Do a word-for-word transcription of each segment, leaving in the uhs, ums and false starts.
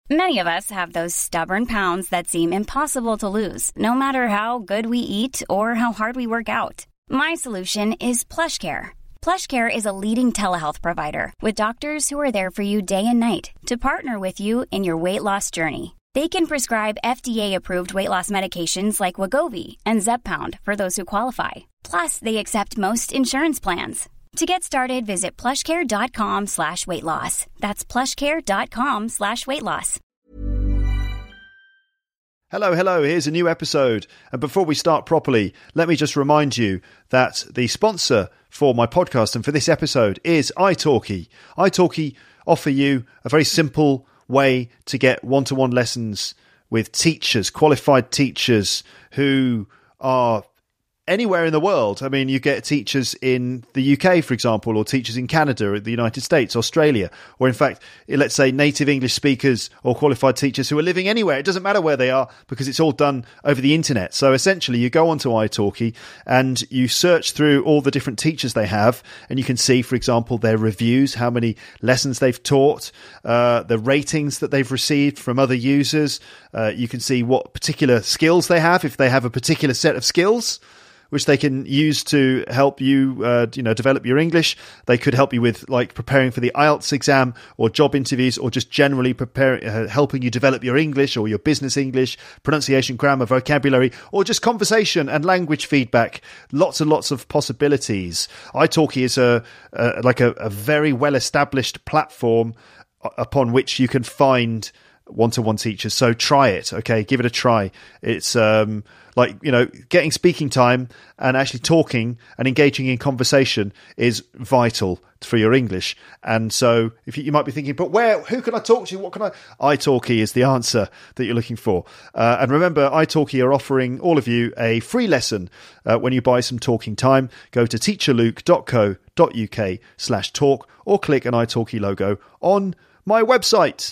Many of us have those stubborn pounds that seem impossible to lose, no matter how good we eat or how hard we work out. My solution is PlushCare. PlushCare is a leading telehealth provider with doctors who are there for you day and night to partner with you in your weight loss journey. They can prescribe F D A-approved weight loss medications like Wegovy and Zepbound for those who qualify. Plus, they accept most insurance plans. To get started, visit plushcare.com slash weight loss. That's plushcare.com slash weight loss. Hello, hello, here's a new episode. And before we start properly, let me just remind you that the sponsor for my podcast and for this episode is italki. italki offer you a very simple way to get one-to-one lessons with teachers, qualified teachers who are anywhere in the world. I mean, you get teachers in the U K, for example, or teachers in Canada, the United States, Australia, or in fact, let's say native English speakers or qualified teachers who are living anywhere. It doesn't matter where they are because it's all done over the internet. So essentially, you go onto italki and you search through all the different teachers they have, and you can see, for example, their reviews, how many lessons they've taught, uh, the ratings that they've received from other users. Uh, you can see what particular skills they have, if they have a particular set of skills which they can use to help you, uh, you know, develop your English. They could help you with like preparing for the I E L T S exam or job interviews, or just generally preparing, uh, helping you develop your English or your business English, pronunciation, grammar, vocabulary, or just conversation and language feedback. Lots and lots of possibilities. italki is a, a like a, a very well-established platform upon which you can find one-to-one teachers. So try it, okay? Give it a try. It's um, like, you know, getting speaking time and actually talking and engaging in conversation is vital for your English. And so if you, you might be thinking, but where, who can I talk to? What can I? italki is the answer that you're looking for. Uh, and remember, italki are offering all of you a free lesson uh, when you buy some talking time. Go to teacherluke.co.uk slash talk or click an italki logo on my website.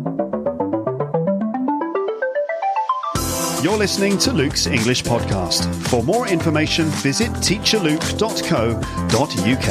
You're listening to Luke's English Podcast. For more information, visit teacherluke dot co dot uk.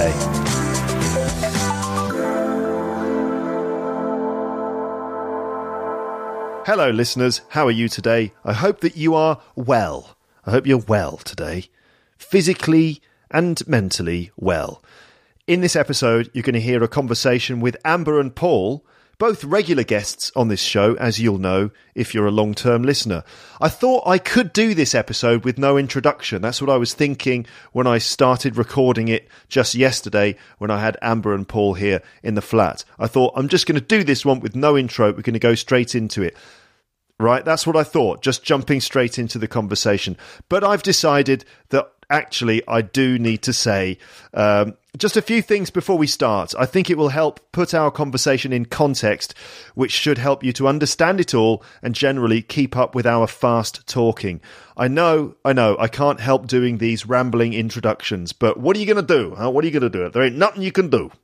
Hello, listeners. How are you today? I hope that you are well. I hope you're well today. Physically and mentally well. In this episode, you're going to hear a conversation with Amber and Paul, both regular guests on this show, as you'll know if you're a long-term listener. I thought I could do this episode with no introduction. That's what I was thinking when I started recording it just yesterday when I had Amber and Paul here in the flat. I thought, I'm just going to do this one with no intro. We're going to go straight into it. Right? That's what I thought, just jumping straight into the conversation. But I've decided that actually I do need to say um, just a few things before we start. I think it will help put our conversation in context, which should help you to understand it all and generally keep up with our fast talking. I know, I know, I can't help doing these rambling introductions, but what are you going to do? Huh? What are you going to do? There ain't nothing you can do.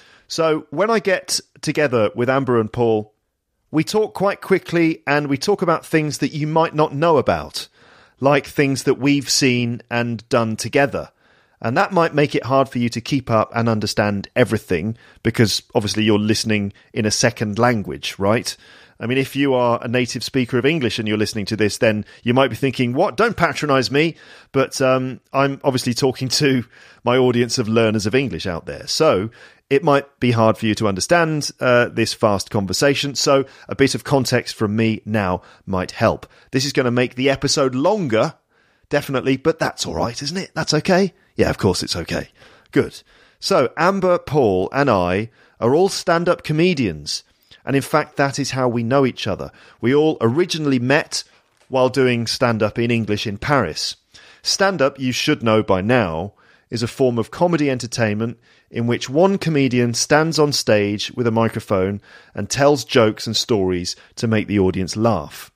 So when I get together with Amber and Paul, we talk quite quickly and we talk about things that you might not know about, like things that we've seen and done together. And that might make it hard for you to keep up and understand everything because obviously you're listening in a second language, right? I mean, if you are a native speaker of English and you're listening to this, then you might be thinking, what? Don't patronize me. But um, I'm obviously talking to my audience of learners of English out there. So it might be hard for you to understand uh, this fast conversation. So a bit of context from me now might help. This is going to make the episode longer, definitely, but that's all right, isn't it? That's okay? Yeah, of course it's okay. Good. So Amber, Paul and I are all stand-up comedians. And in fact, that is how we know each other. We all originally met while doing stand-up in English in Paris. Stand-up, you should know by now, is a form of comedy entertainment in which one comedian stands on stage with a microphone and tells jokes and stories to make the audience laugh.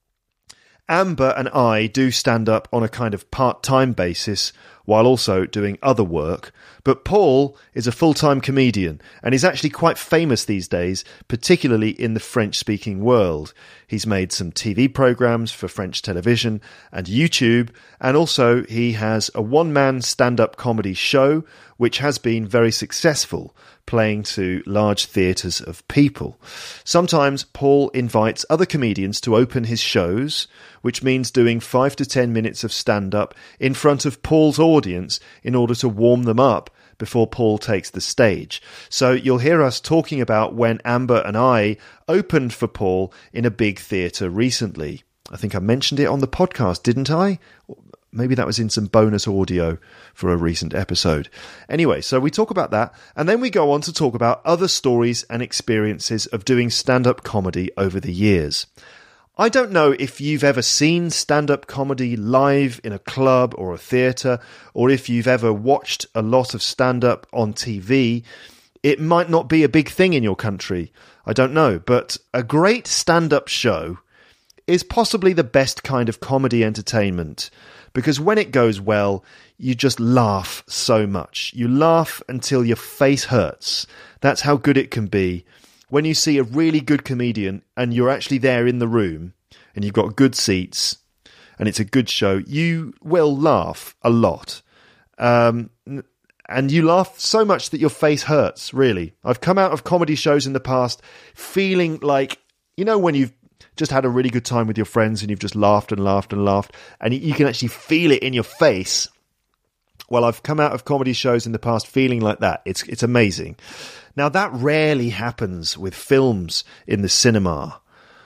Amber and I do stand-up on a kind of part-time basis while also doing other work, but Paul is a full-time comedian and is actually quite famous these days, particularly in the French-speaking world. He's made some T V programs for French television and YouTube, and also he has a one-man stand-up comedy show which has been very successful, playing to large theatres of people. Sometimes Paul invites other comedians to open his shows, which means doing five to ten minutes of stand-up in front of Paul's audience in order to warm them up before Paul takes the stage. So you'll hear us talking about when Amber and I opened for Paul in a big theatre recently. I think I mentioned it on the podcast, didn't I? Maybe that was in some bonus audio for a recent episode. Anyway, so we talk about that, and then we go on to talk about other stories and experiences of doing stand-up comedy over the years. I don't know if you've ever seen stand-up comedy live in a club or a theatre, or if you've ever watched a lot of stand-up on T V. It might not be a big thing in your country. I don't know, but a great stand-up show is possibly the best kind of comedy entertainment, because when it goes well, you just laugh so much. You laugh until your face hurts. That's how good it can be. When you see a really good comedian and you're actually there in the room and you've got good seats and it's a good show, you will laugh a lot. Um, and you laugh so much that your face hurts, really. I've come out of comedy shows in the past feeling like, you know, when you've just had a really good time with your friends and you've just laughed and laughed and laughed and you can actually feel it in your face. Well, I've come out of comedy shows in the past feeling like that. It's it's amazing. Now, that rarely happens with films in the cinema,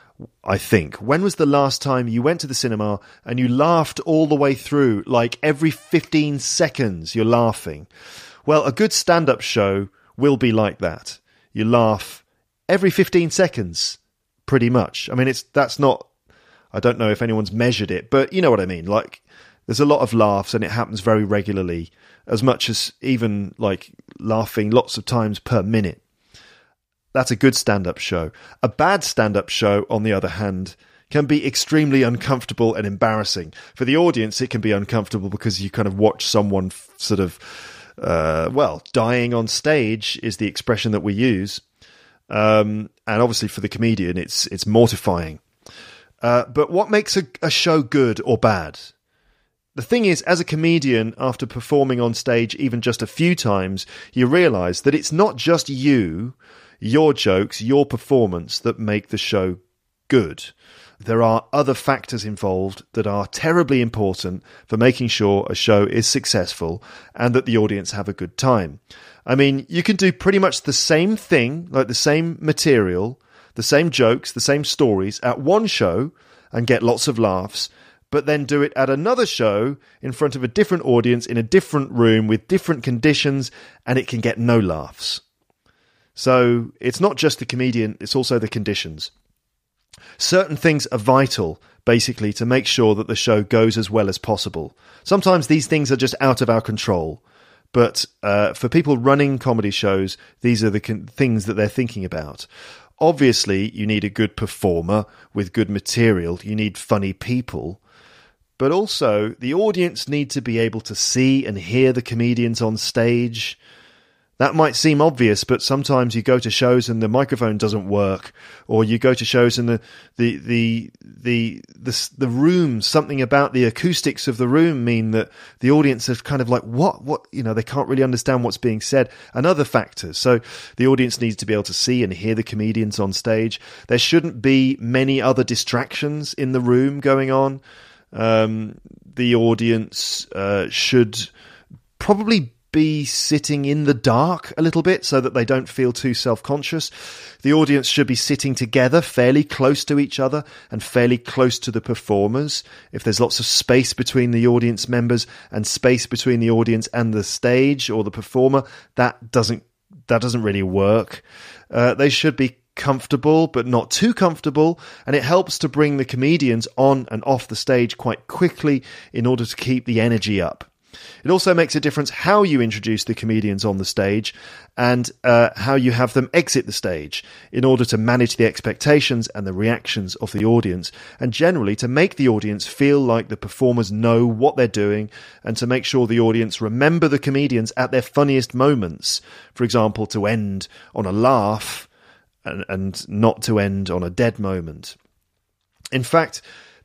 I think. When was the last time you went to the cinema and you laughed all the way through, like every fifteen seconds you're laughing? Well, a good stand-up show will be like that. You laugh every fifteen seconds, pretty much. I mean, it's that's not... I don't know if anyone's measured it, but you know what I mean. Like, there's a lot of laughs and it happens very regularly, as much as even like laughing lots of times per minute. That's a good stand-up show. A bad stand-up show, on the other hand, can be extremely uncomfortable and embarrassing. For the audience, it can be uncomfortable because you kind of watch someone f- sort of, uh, well, dying on stage is the expression that we use. Um, and obviously for the comedian, it's it's mortifying. Uh, but what makes a, a show good or bad? The thing is, as a comedian, after performing on stage even just a few times, you realise that it's not just you, your jokes, your performance that make the show good. There are other factors involved that are terribly important for making sure a show is successful and that the audience have a good time. I mean, you can do pretty much the same thing, like the same material, the same jokes, the same stories at one show and get lots of laughs, but then do it at another show in front of a different audience in a different room with different conditions, and it can get no laughs. So it's not just the comedian, it's also the conditions. Certain things are vital, basically, to make sure that the show goes as well as possible. Sometimes these things are just out of our control, but uh, for people running comedy shows, these are the con- things that they're thinking about. Obviously, you need a good performer with good material. You need funny people. But also, the audience need to be able to see and hear the comedians on stage. That might seem obvious, but sometimes you go to shows and the microphone doesn't work, or you go to shows and the the the the the, the room, something about the acoustics of the room mean that the audience is kind of like, what, what, you know, they can't really understand what's being said, and other factors. So the audience needs to be able to see and hear the comedians on stage. There shouldn't be many other distractions in the room going on. Um, the audience uh, should probably be sitting in the dark a little bit so that they don't feel too self-conscious. The audience should be sitting together fairly close to each other and fairly close to the performers. If there's lots of space between the audience members and space between the audience and the stage or the performer, that doesn't that doesn't really work. Uh, they should be comfortable, but not too comfortable, and it helps to bring the comedians on and off the stage quite quickly in order to keep the energy up. It also makes a difference how you introduce the comedians on the stage and uh, how you have them exit the stage in order to manage the expectations and the reactions of the audience, and generally to make the audience feel like the performers know what they're doing and to make sure the audience remember the comedians at their funniest moments. For example, to end on a laugh and, and not to end on a dead moment. In fact,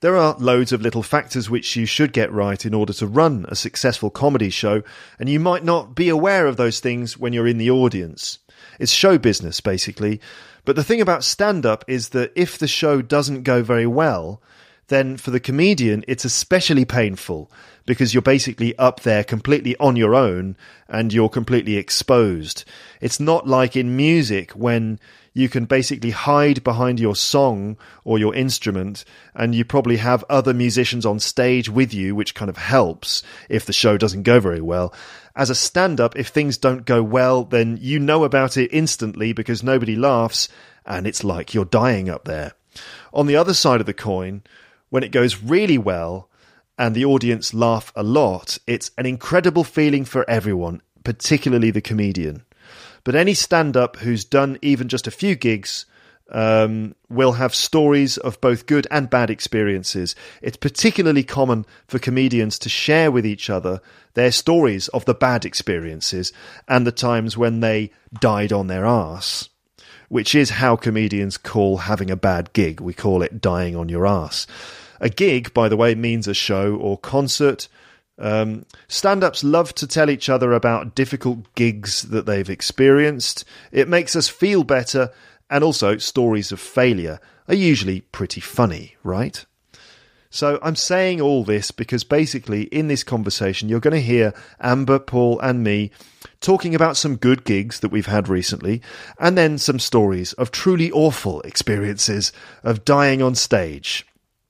There are loads of little factors which you should get right in order to run a successful comedy show, and you might not be aware of those things when you're in the audience. It's show business, basically. But the thing about stand-up is that if the show doesn't go very well, then for the comedian, it's especially painful because you're basically up there completely on your own and you're completely exposed. It's not like in music when you can basically hide behind your song or your instrument and you probably have other musicians on stage with you, which kind of helps if the show doesn't go very well. As a stand-up, if things don't go well, then you know about it instantly because nobody laughs and it's like you're dying up there. On the other side of the coin, when it goes really well and the audience laugh a lot, it's an incredible feeling for everyone, particularly the comedian. But any stand-up who's done even just a few gigs um, will have stories of both good and bad experiences. It's particularly common for comedians to share with each other their stories of the bad experiences and the times when they died on their arse, which is how comedians call having a bad gig. We call it dying on your arse. A gig, by the way, means a show or concert. Um, stand-ups love to tell each other about difficult gigs that they've experienced. It makes us feel better, and also stories of failure are usually pretty funny, right? So I'm saying all this because basically in this conversation you're going to hear Amber, Paul and me talking about some good gigs that we've had recently, and then some stories of truly awful experiences of dying on stage.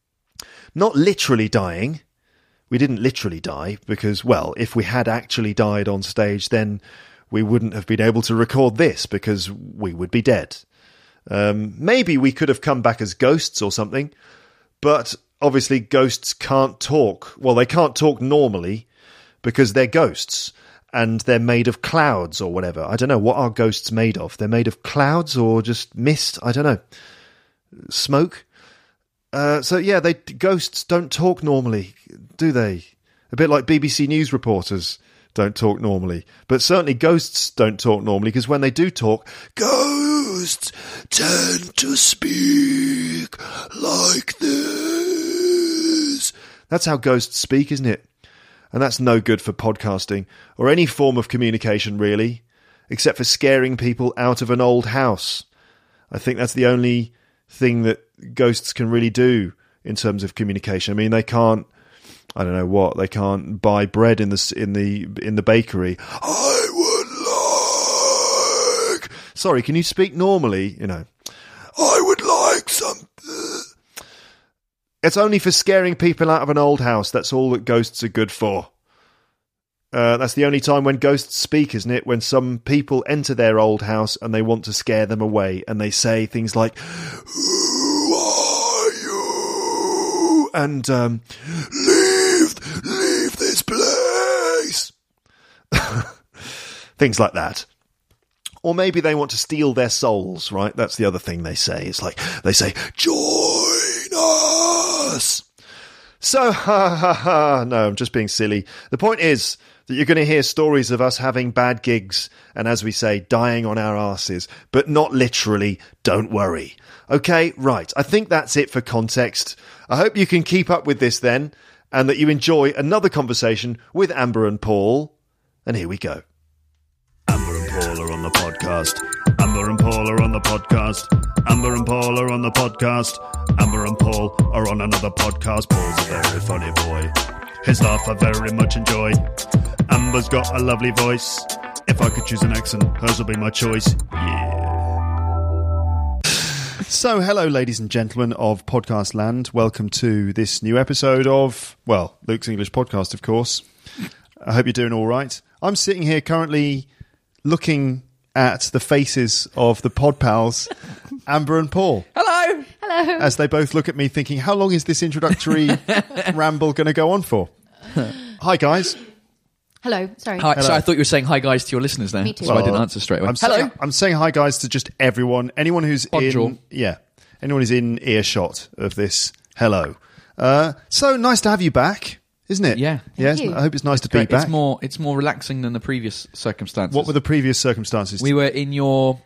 Not literally dying. We didn't literally die because, well, if we had actually died on stage, then we wouldn't have been able to record this because we would be dead. Um, maybe we could have come back as ghosts or something, but obviously ghosts can't talk. Well, they can't talk normally because they're ghosts and they're made of clouds or whatever. I don't know. What are ghosts made of? They're made of clouds or just mist? I don't know. Smoke? Uh, so, yeah, they ghosts don't talk normally, do they? A bit like B B C News reporters don't talk normally. But certainly ghosts don't talk normally, because when they do talk, ghosts tend to speak like this. That's how ghosts speak, isn't it? And that's no good for podcasting, or any form of communication, really, except for scaring people out of an old house. I think that's the only thing that ghosts can really do in terms of communication. I mean, they can't, I don't know what, they can't buy bread in the in the in the bakery. I would like. Sorry, can you speak normally? You know, I would like some. It's only for scaring people out of an old house. That's all that ghosts are good for. Uh, that's the only time when ghosts speak, isn't it? When some people enter their old house and they want to scare them away, and they say things like, "Who are you?" and um, "Leave, leave this place." Things like that. Or maybe they want to steal their souls, right? That's the other thing they say. It's like, they say, "Join us." So, ha ha ha. No, I'm just being silly. The point is that you're going to hear stories of us having bad gigs and, as we say, dying on our arses, but not literally, don't worry. Okay, right, I think that's it for context. I hope you can keep up with this then, and that you enjoy another conversation with Amber and Paul. And here we go. Amber and Paul are on the podcast. Amber and Paul are on the podcast. Amber and Paul are on the podcast. Amber and Paul are on another podcast. Paul's a very funny boy. His laugh I very much enjoy. Amber's got a lovely voice. If I could choose an accent, hers will be my choice. Yeah. So, hello, ladies and gentlemen of Podcast Land. Welcome to this new episode of, well, Luke's English Podcast, of course. I hope you're doing all right. I'm sitting here currently looking at the faces of the pod pals, Amber and Paul. Hello. Hello. As they both look at me thinking, how long is this introductory ramble going to go on for? Hi, guys. Hello. Sorry. Hi. Hello. So I thought you were saying hi guys to your listeners there. Me too. So I didn't answer straight away. I'm Hello. Saying, I'm saying hi, guys, to just everyone. Anyone who's Bonjour. in... Yeah. Anyone who's in earshot of this, hello. Uh, so nice to have you back, isn't it? Yeah. Yes. you. I hope it's nice to Great. be back. It's more. It's more relaxing than the previous circumstances. What were the previous circumstances? We were in your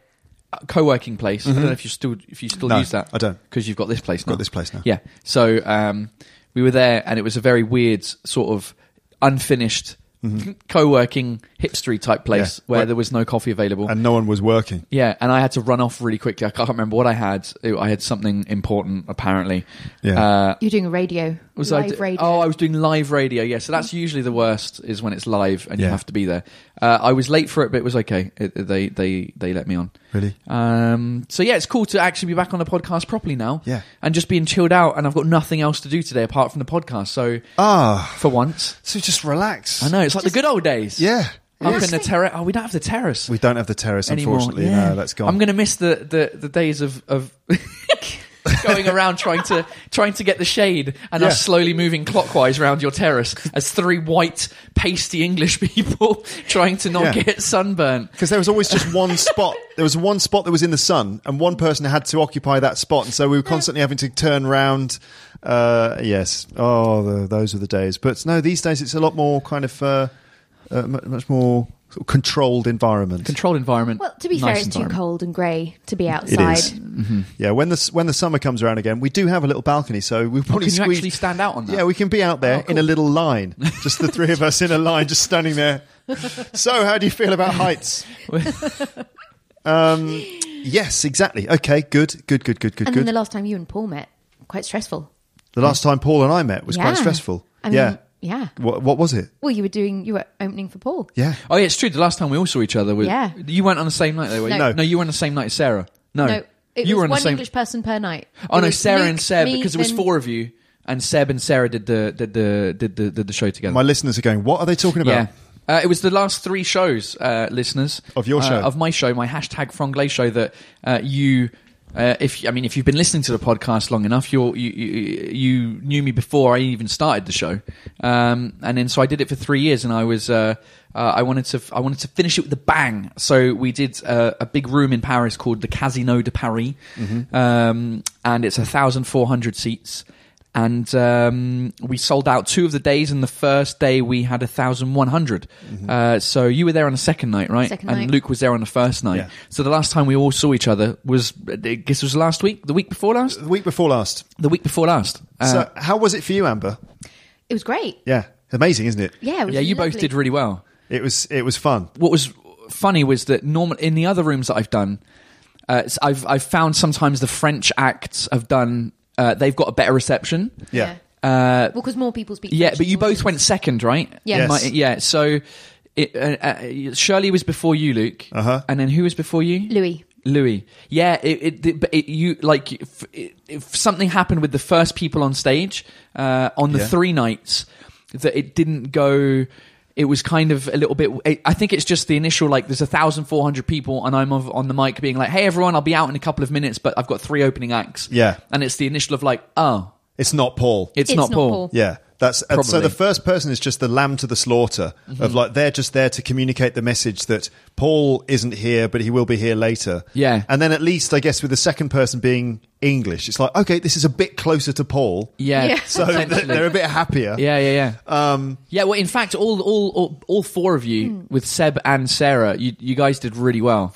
co-working place. Mm-hmm. I don't know if you still if you still No, use that. I don't. Because you've got this place now. Got this place now. Yeah. So um, we were there, and it was a very weird sort of unfinished Mm-hmm. co-working hipstery type place Yeah. where Where- there was no coffee available. And no one was working. Yeah, and I had to run off really quickly. I can't remember what I had. I had something important, apparently. Yeah. Uh, You're doing a radio, was I live d- radio. Oh, I was doing live radio. Yeah, so that's usually the worst is when it's live and you Yeah. have to be there. Uh, I was late for it, but it was okay. It, they they they let me on. Really? Um, so yeah, it's cool to actually be back on the podcast properly now. Yeah. and just being chilled out. And I've got nothing else to do today apart from the podcast. So Ah, for once, so just relax. I know it's like the good old days. Yeah. Up Yes. in the terrace. Oh, we don't have the terrace We don't have the terrace, anymore. unfortunately. Yeah. No, that's gone. I'm going to miss the, the, the days of, of going around trying to trying to get the shade and Yeah. us slowly moving clockwise around your terrace as three white, pasty English people trying to not Yeah. get sunburnt. Because there was always just one spot. There was one spot that was in the sun, and one person had to occupy that spot, and so we were constantly having to turn round. Uh, yes. Oh, the, those were the days. But no, these days it's a lot more kind of uh, uh, mu- much more sort of controlled environment. Controlled environment. Well, to be nice fair, it's too environment. cold and grey to be It outside. is. Yeah, when the s- when the summer comes around again, we do have a little balcony, so we've Oh, probably can you squeezed. actually stand out on that? Yeah, we can be out there Oh, cool. in a little line, just the three of us in a line, just standing there. So, how do you feel about heights? um, yes, exactly. Okay, good, good, good, good, good, And good. then the last time you and Paul met, quite stressful. The last time Paul and I met was Yeah. quite stressful. I mean, yeah. yeah. What, what was it? Well, you were doing, you were opening for Paul. Yeah. Oh, yeah, it's true. The last time we all saw each other was... Yeah. You weren't on the same night, though, were you? No. No. No, you were on the same night as Sarah. No. No, it you was were on one the same... English person per night. Oh It no, was Sarah Luke, and Seb, me, because it was then- four of you, and Seb and Sarah did the did the did the did the show together. My listeners are going, what are they talking about? Yeah, uh, it was the last three shows, uh, listeners Of your uh, show? of my show, my hashtag Franglais show. That uh, you, uh, if I mean, if you've been listening to the podcast long enough, you're, you you you knew me before I even started the show, um, and then so I did it for three years, and I was. Uh, Uh, I wanted to. I wanted to finish it with a bang. So we did uh, a big room in Paris called the Casino de Paris, Mm-hmm. um, and it's a thousand four hundred seats. And um, we sold out two of the days, and the first day we had a thousand one hundred. Uh, so you were there on the second night, right? Second and night. Luke was there on the first night. Yeah. So the last time we all saw each other was, I guess, it was last week, the week before last, The week before last. the week before last. Uh, So, how was it for you, Amber? It was great. Yeah. Amazing, isn't it? Yeah, it was yeah, you both lovely. did really well. It was it was fun. What was funny was that normal in the other rooms that I've done, uh, s- I've I've found sometimes the French acts have done. Uh, they've got a better reception. Yeah. Uh, Well, because more people speak yeah, French but in you the both audience. went second, right? Yeah. Yes. My- yeah. So it, uh, uh, Shirley was before you, Luke. Uh-huh. And then who was before you? Louis. Louis. Yeah, it, it, it, but it, you like if, if something happened with the first people on stage uh, on the Yeah. three nights that it didn't go. It was kind of a little bit. I think it's just the initial like. There's a thousand four hundred people, and I'm of, on the mic being like, "Hey everyone, I'll be out in a couple of minutes, but I've got three opening acts." Yeah. and it's the initial of like, "Oh, It's not Paul. it's, It's not, not Paul." Paul. Yeah, that's and so. Probably. The first person is just the lamb to the slaughter of like they're just there to communicate the message that Paul isn't here, but he will be here later. Yeah. and then at least I guess with the second person being English, it's like okay, this is a bit closer to Paul, Yeah, Yeah. so they're, they're a bit happier. yeah, yeah, yeah. Um, Yeah, well, in fact, all all all, all four of you Hmm. with Seb and Sarah, you you guys did really well,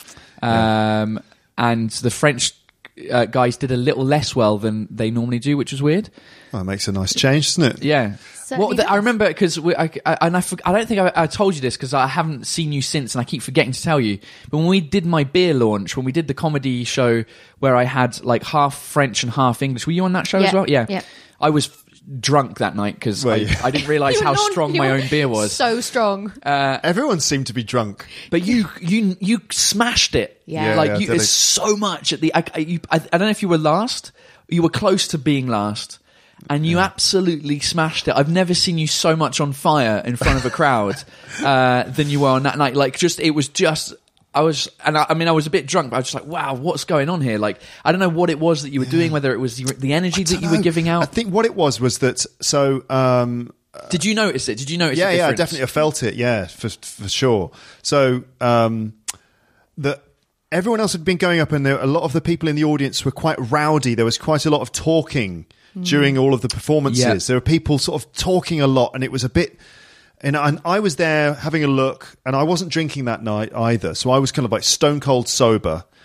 um, and the French uh, guys did a little less well than they normally do, which was weird. well, it makes a nice change, doesn't it? Yeah. Certainly Well, the, I does. remember because I, I, and I, forg- I don't think I, I told you this because I haven't seen you since, and I keep forgetting to tell you. But when we did my beer launch, when we did the comedy show where I had like half French and half English, were you on that show as Yeah, well? Yeah. yeah. I was f- drunk that night because Were I, you? I didn't realise You how were non- strong you my were own beer was. So strong. Everyone seemed to be drunk. But you, you, you smashed it. Yeah. Yeah, like yeah, you, did it's it. so much at the. I, I, you, I, I don't know if you were last. You were close to being last, and you absolutely smashed it. I've never seen you so much on fire in front of a crowd uh, than you were on that night. Like, just it was just. I was, and I, I mean, I was a bit drunk, but I was just like, "Wow, what's going on here?" Like, I don't know what it was that you were doing. Whether it was the, the energy that you were No, giving I out. think what it was was that. So um, Did you notice it? Did you notice? yeah, the yeah, I difference? definitely felt it. Yeah, for for sure. So um, that everyone else had been going up, and there, a lot of the people in the audience were quite rowdy. There was quite a lot of talking during all of the performances. Yeah. There were people sort of talking a lot, and it was a bit. And I, and I was there having a look, and I wasn't drinking that night either. So I was kind of like stone cold sober.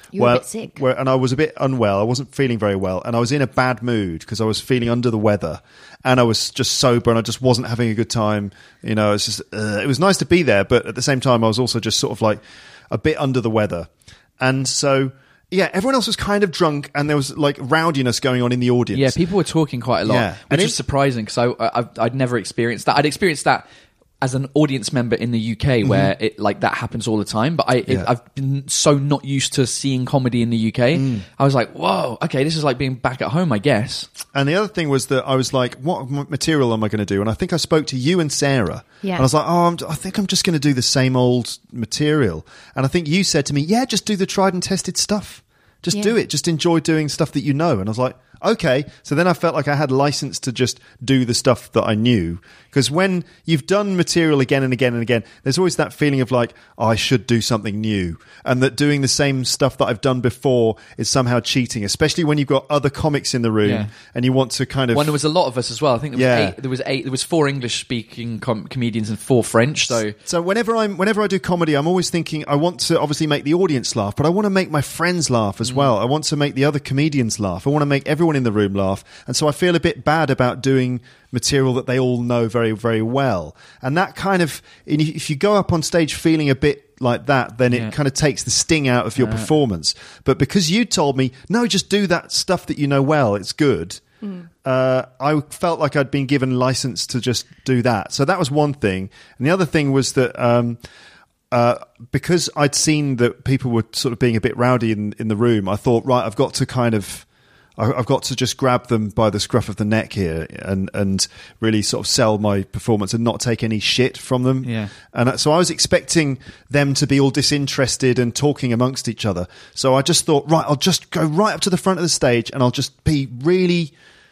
You were a bit sick. Where, and I was a bit unwell. I wasn't feeling very well. And I was in a bad mood because I was feeling under the weather. And I was just sober and I just wasn't having a good time. You know, it's just, uh, it was nice to be there. But at the same time, I was also just sort of like a bit under the weather. And so, yeah, everyone else was kind of drunk and there was like rowdiness going on in the audience. Yeah, people were talking quite a lot, Yeah. which And is it- surprising because I, I, I'd never experienced that. I'd experienced that as an audience member in the U K where it like that happens all the time, but I it, Yeah. I've been so not used to seeing comedy in the U K. I was like, whoa, okay, this is like being back at home, I guess. And the other thing was that I was like, what m- material am I going to do? And I think I spoke to you and Sarah. Yeah. And I was like, oh, I'm, I think I'm just going to do the same old material. And I think you said to me, yeah, just do the tried and tested stuff. Just Yeah. do it. Just enjoy doing stuff that you know. And I was like, okay. So then I felt like I had license to just do the stuff that I knew. Because when you've done material again and again and again, there's always that feeling of like, oh, I should do something new. And that doing the same stuff that I've done before is somehow cheating, especially when you've got other comics in the room Yeah. and you want to kind of... When there was a lot of us as well. I think there was Yeah. eight. There was eight. There was four English-speaking com- comedians and four French. So So whenever I'm, whenever I do comedy, I'm always thinking I want to obviously make the audience laugh, but I want to make my friends laugh as well. I want to make the other comedians laugh. I want to make everyone in the room laugh, and so I feel a bit bad about doing material that they all know very, very well. And that kind of, if you go up on stage feeling a bit like that, then it Yeah. kind of takes the sting out of your performance. But because you told me, no, just do that stuff that you know well, it's good. Uh, I felt like I'd been given license to just do that. So that was one thing. And the other thing was that um, uh, because I'd seen that people were sort of being a bit rowdy in, in the room, I thought, right, I've got to kind of, I- I've got to just grab them by the scruff of the neck here and, and really sort of sell my performance and not take any shit from them. Yeah. And so I was expecting them to be all disinterested and talking amongst each other. So I just thought, right, I'll just go right up to the front of the stage and I'll just be really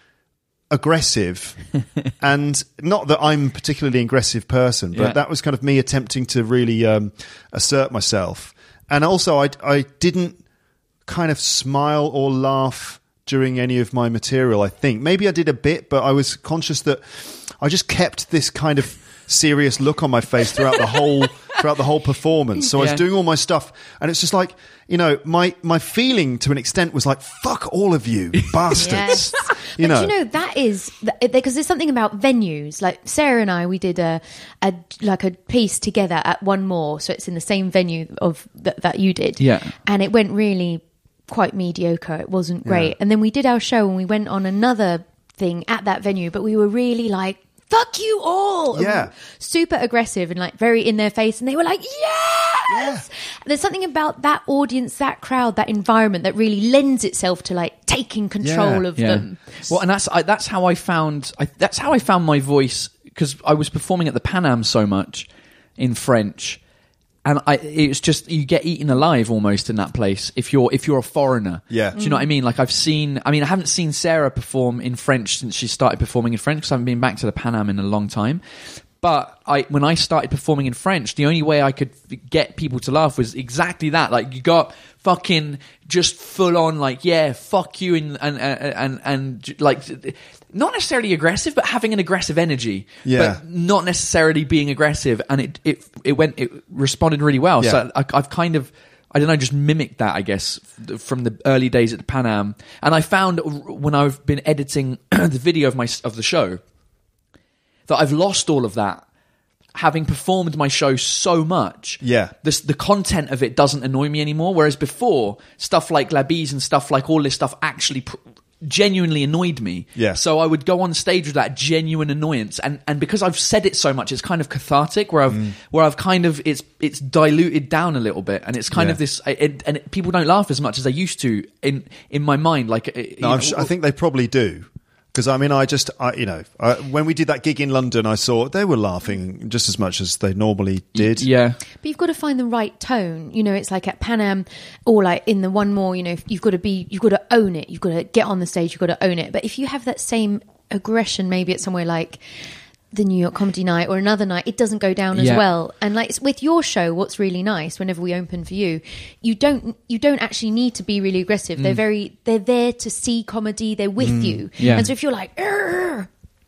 aggressive. And not that I'm a particularly aggressive person, but Yeah. that was kind of me attempting to really um, assert myself. And also I, I didn't kind of smile or laugh during any of my material, I think. Maybe I did a bit, but I was conscious that I just kept this kind of serious look on my face throughout the whole throughout the whole performance. So I Yeah. was doing all my stuff, and it's just like, you know, my my feeling to an extent was like, fuck all of you bastards. Yes. You but know. you know that is because there's something about venues. Like Sarah and I, we did a, a like a piece together at One More, so it's in the same venue of th- that you did. Yeah. and it went really quite mediocre. It wasn't great. Yeah. And then we did our show and we went on another thing at that venue, but we were really like, fuck you all. And Yeah. super aggressive and like very in their face, and they were like, yes. There's something about that audience, that crowd, that environment that really lends itself to like taking control Yeah. of Yeah. them. Well, and that's I, that's how I found I, that's how I found my voice, because I was performing at the Pan Am so much in French, and I it's just you get eaten alive almost in that place if you're if you're a foreigner. Yeah. Do you know what I mean? Like I've seen, I mean, I haven't seen Sarah perform in French since she started performing in French because I haven't been back to the Pan Am in a long time. But I, when I started performing in French, the only way I could get people to laugh was exactly that. Like you got fucking just full on, like yeah, fuck you, and and and and, and like not necessarily aggressive, but having an aggressive energy. Yeah. But not necessarily being aggressive, and it it it went it responded really well. Yeah. So I, I've kind of. I don't know, just mimicked that, I guess, f- from the early days at the Pan Am. And I found when I've been editing the video of my of the show that I've lost all of that. Having performed my show so much, Yeah. this, the content of it doesn't annoy me anymore. Whereas before, stuff like La Bise and stuff like all this stuff actually pr- genuinely annoyed me. Yeah. So I would go on stage with that genuine annoyance, and and because I've said it so much, it's kind of cathartic. Where I've Mm. where I've kind of it's it's diluted down a little bit, and it's kind Yeah. of this, it, and it, people don't laugh as much as they used to in in my mind. Like, uh, you No, I'm know, su- I think they probably do. Because, I mean, I just, I, you know, I, when we did that gig in London, I saw they were laughing just as much as they normally did. yeah. But you've got to find the right tone. You know, it's like at Pan Am or like in the One More, you know, you've got to be, you've got to own it. You've got to get on the stage. You've got to own it. But if you have that same aggression, maybe at somewhere like the New York Comedy Night or another night, it doesn't go down as Yeah. well. And like with your show, what's really nice whenever we open for you, you don't, you don't actually need to be really aggressive. They're very, they're there to see comedy. They're with you. Yeah. And so if you're like, "Arr,"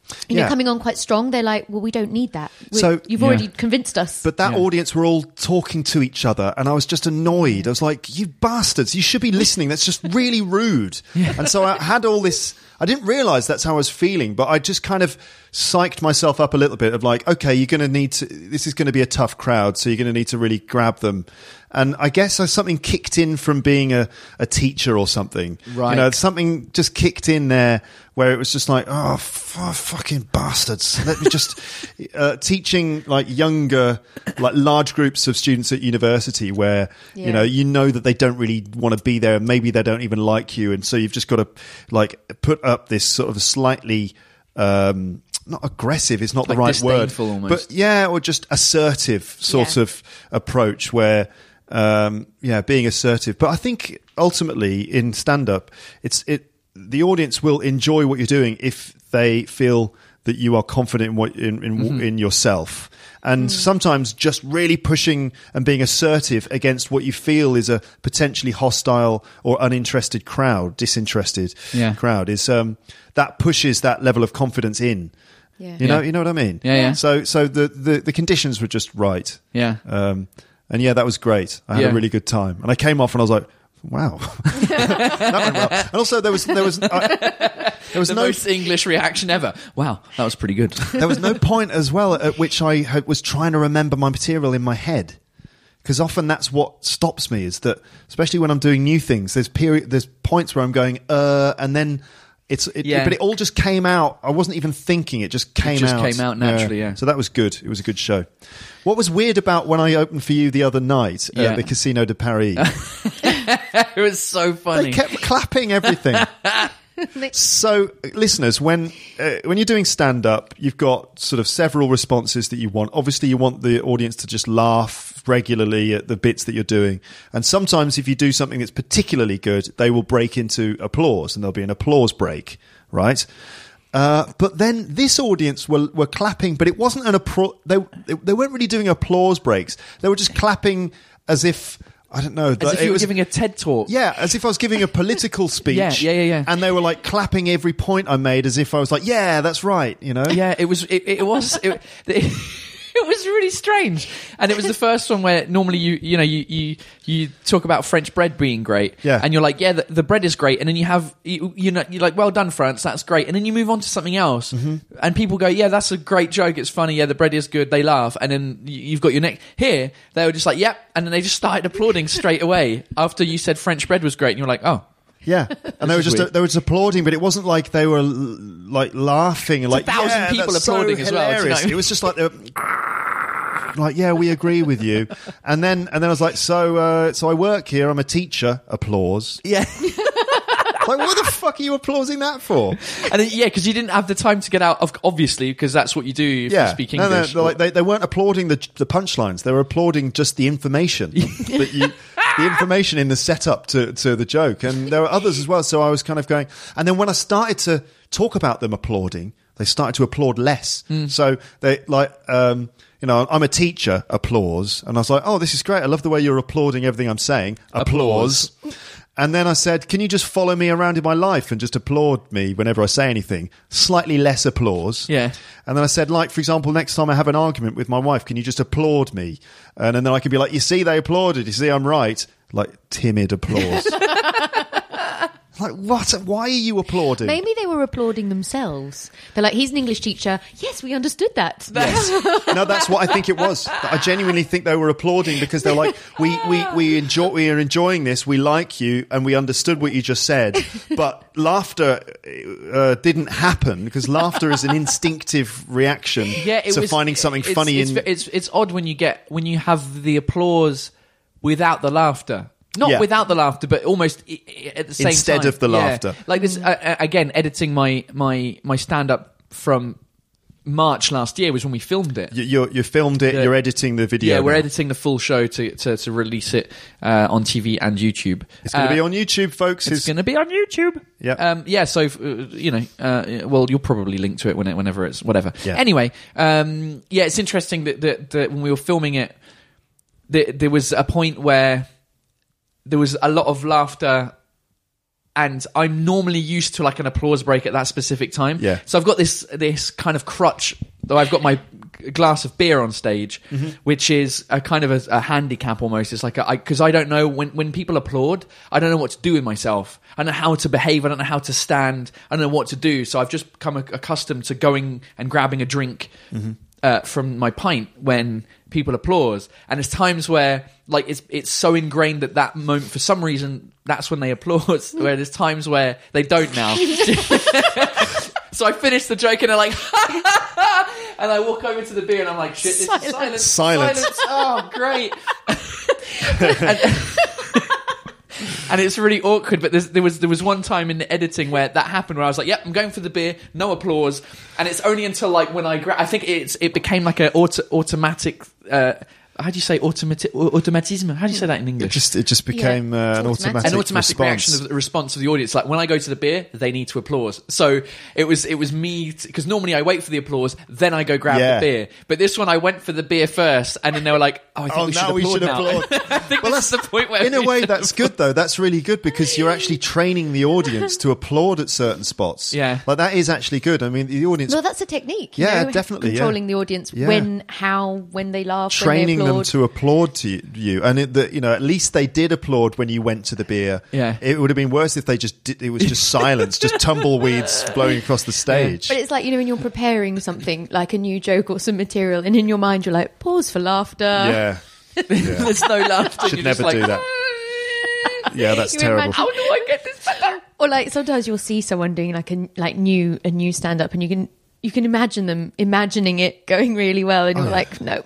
you Yeah. know, coming on quite strong. They're like, well, we don't need that. We're, So- you've Yeah. already convinced us. But that Yeah. audience were all talking to each other, and I was just annoyed. I was like, you bastards, you should be listening. That's just really rude. And so I had all this, I didn't realise that's how I was feeling, but I just kind of psyched myself up a little bit of like, okay, you're going to need to, this is going to be a tough crowd, so you're going to need to really grab them. And I guess something kicked in from being a, a teacher or something. Right. You know, something just kicked in there where it was just like, oh, f- oh, fucking bastards. Let me just, uh, teaching like younger, like large groups of students at university where, Yeah. you know, you know that they don't really want to be there. Maybe they don't even like you. And so you've just got to like put up this sort of slightly, um, not aggressive, it's not Like the right word, disdainful almost. but yeah, or just assertive sort Yeah. of approach where, um, yeah, being assertive. But I think ultimately in stand up, it's, it, the audience will enjoy what you're doing if they feel that you are confident in what, in, in, Mm-hmm. in yourself. And sometimes just really pushing and being assertive against what you feel is a potentially hostile or uninterested crowd, disinterested Yeah. crowd is, um, that pushes that level of confidence in. Yeah. You know, Yeah. you know what I mean? Yeah, yeah. So, so the, the, the conditions were just right. Yeah. Um, and yeah, that was great. I had Yeah. a really good time, and I came off and I was like, "Wow, that went well." And also, there was there was I, there was The no most English reaction ever. Wow, that was pretty good. there was no point as well at which I had, was trying to remember my material in my head, because often that's what stops me. Is that especially when I'm doing new things, there's period, there's points where I'm going, uh, and then. It's, it, Yeah. but it all just came out. I wasn't even thinking; it just came just out. came out naturally, yeah. So that was good. It was a good show. What was weird about when I opened for you the other night Yeah. at the Casino de Paris? It was so They funny. kept clapping everything. So, listeners, when uh, when you're doing stand up, you've got sort of several responses that you want. Obviously, you want the audience to just laugh regularly at the bits that you're doing. And sometimes, if you do something that's particularly good, they will break into applause, and there'll be an applause break, right? Uh, but then this audience were were clapping, but it wasn't an appro- they they weren't really doing applause breaks. They were just clapping as if. I don't know. As if you it were was, giving a TED talk. yeah, as if I was giving a political speech. Yeah, yeah, yeah, yeah. And they were like clapping every point I made as if I was like, yeah, that's right, you know? Yeah, it was. It, it was. It, it, it was really strange, and it was the first one where normally you you know you you, you talk about French bread being great, Yeah. and you're like, yeah, the, the bread is great, and then you have you, you know you're like, well done, France, that's great, and then you move on to something else, Mm-hmm. and people go, yeah, that's a great joke, it's funny, yeah, the bread is good, they laugh, and then you- you've got your next here, they were just like, yep, and then they just started applauding straight away after you said French bread was great, and you're like, oh. Yeah. And they were is just weird. they were just applauding, but it wasn't like they were l- like laughing and like thousand yeah, people that's so applauding as well, do you know hilarious. what I mean? It was just like they were like, yeah, we agree with you. And then and then I was like, so uh, so I work here, I'm a teacher, applause. Yeah. Like, what the fuck are you applauding that for? And then, yeah, because you didn't have the time to get out of, obviously, because that's what you do if you speak No, English. no, like, they, they weren't applauding the the punchlines. They were applauding just the information that you, the information in the setup to to the joke. And there were others as well. So I was kind of going. And then when I started to talk about them applauding, they started to applaud less. Hmm. So they like. Um, you know, I'm a teacher, applause. And I was like, oh, this is great. I love the way you're applauding everything I'm saying. Applause. And then I said, can you just follow me around in my life and just applaud me whenever I say anything? Slightly less applause. Yeah. And then I said, like, for example, next time I have an argument with my wife, can you just applaud me? And, and then I could be like, you see, they applauded. You see, I'm right. Like, timid applause. Like, what? Why are you applauding? Maybe they were applauding themselves. They're like, he's an English teacher. Yes, we understood that. Yes. No, that's what I think it was. I genuinely think they were applauding because they're like, we, we, we enjoy, we are enjoying this. We like you and we understood what you just said. But laughter uh, didn't happen because laughter is an instinctive reaction yeah, it to was, finding something it's, funny it's, in. It's, it's odd when you get, when you have the applause without the laughter. Not Yeah. without the laughter, but almost i- i- at the same Instead time. of the Yeah. laughter. Like this, uh, uh, again, editing my, my, my stand-up from March last year was when we filmed it. You, you're, you filmed it, Yeah. you're editing the video. Yeah, we're now. editing the full show to, to, to release it uh, on T V and YouTube. It's going to Uh, be on YouTube, folks. It's It's- going to be on YouTube. Yeah. Um, yeah. So uh, you know, uh, well, you'll probably link to it when it, whenever it's whatever. Yeah. Anyway, um, yeah, it's interesting that, that, that when we were filming it, there, there was a point where there was a lot of laughter and I'm normally used to like an applause break at that specific time. Yeah. So I've got this this kind of crutch. Though I've got my glass of beer on stage, mm-hmm. which is a kind of a, a handicap almost. It's like because I, I don't know when when people applaud, I don't know what to do with myself. I don't know how to behave. I don't know how to stand. I don't know what to do. So I've just become accustomed to going and grabbing a drink mm-hmm. uh, from my pint when people applause. And there's times where like it's it's so ingrained that that moment for some reason that's when they applaud. Where there's times where they don't now. So I finish the joke and they're like, and I walk over to the beer and I'm like, shit, this Silence. is silence. Silence. Silence. Oh, great. and, and it's really awkward, but there was there was one time in the editing where that happened where I was like, yep, I'm going for the beer, no applause. And it's only until like when I, gra- I think it's it became like an auto- automatic... Uh, how do you say automatic automatism? How do you say that in English? It just it just became Yeah. uh, an Automatic. automatic, An automatic response. reaction of the response of the audience. Like when I go to the beer, they need to applause. So it was it was me because normally I wait for the applause, then I go grab Yeah. the beer. But this one I went for the beer first, and then they were like, "Oh, I think Oh, we, now should we applaud should now." applaud. I think Well, that's the point where in a we way should that's applaud. good though. That's really good because you're actually training the audience to applaud at certain spots. Yeah. like that is actually good. I mean, the audience Well, that's a technique. You Yeah, know, definitely, yeah. Controlling the audience Yeah. when, how, when they laugh, training when they them applaud. to applaud to you, you. and it, the, you know, at least they did applaud when you went to the beer. Yeah. It would have been worse if they just did, it was just silence, just tumbleweeds blowing across the stage. But it's like, you know, when you're preparing something, like a new joke or some material, and in your mind you're like, pause for laughter. Yeah, yeah. There's no laughter. Should You're never just like, do that. Yeah, that's You terrible. imagine- How do I get this better? Or like sometimes you'll see someone doing like a like new a new stand up, and you can you can imagine them imagining it going really well, and you're like, no.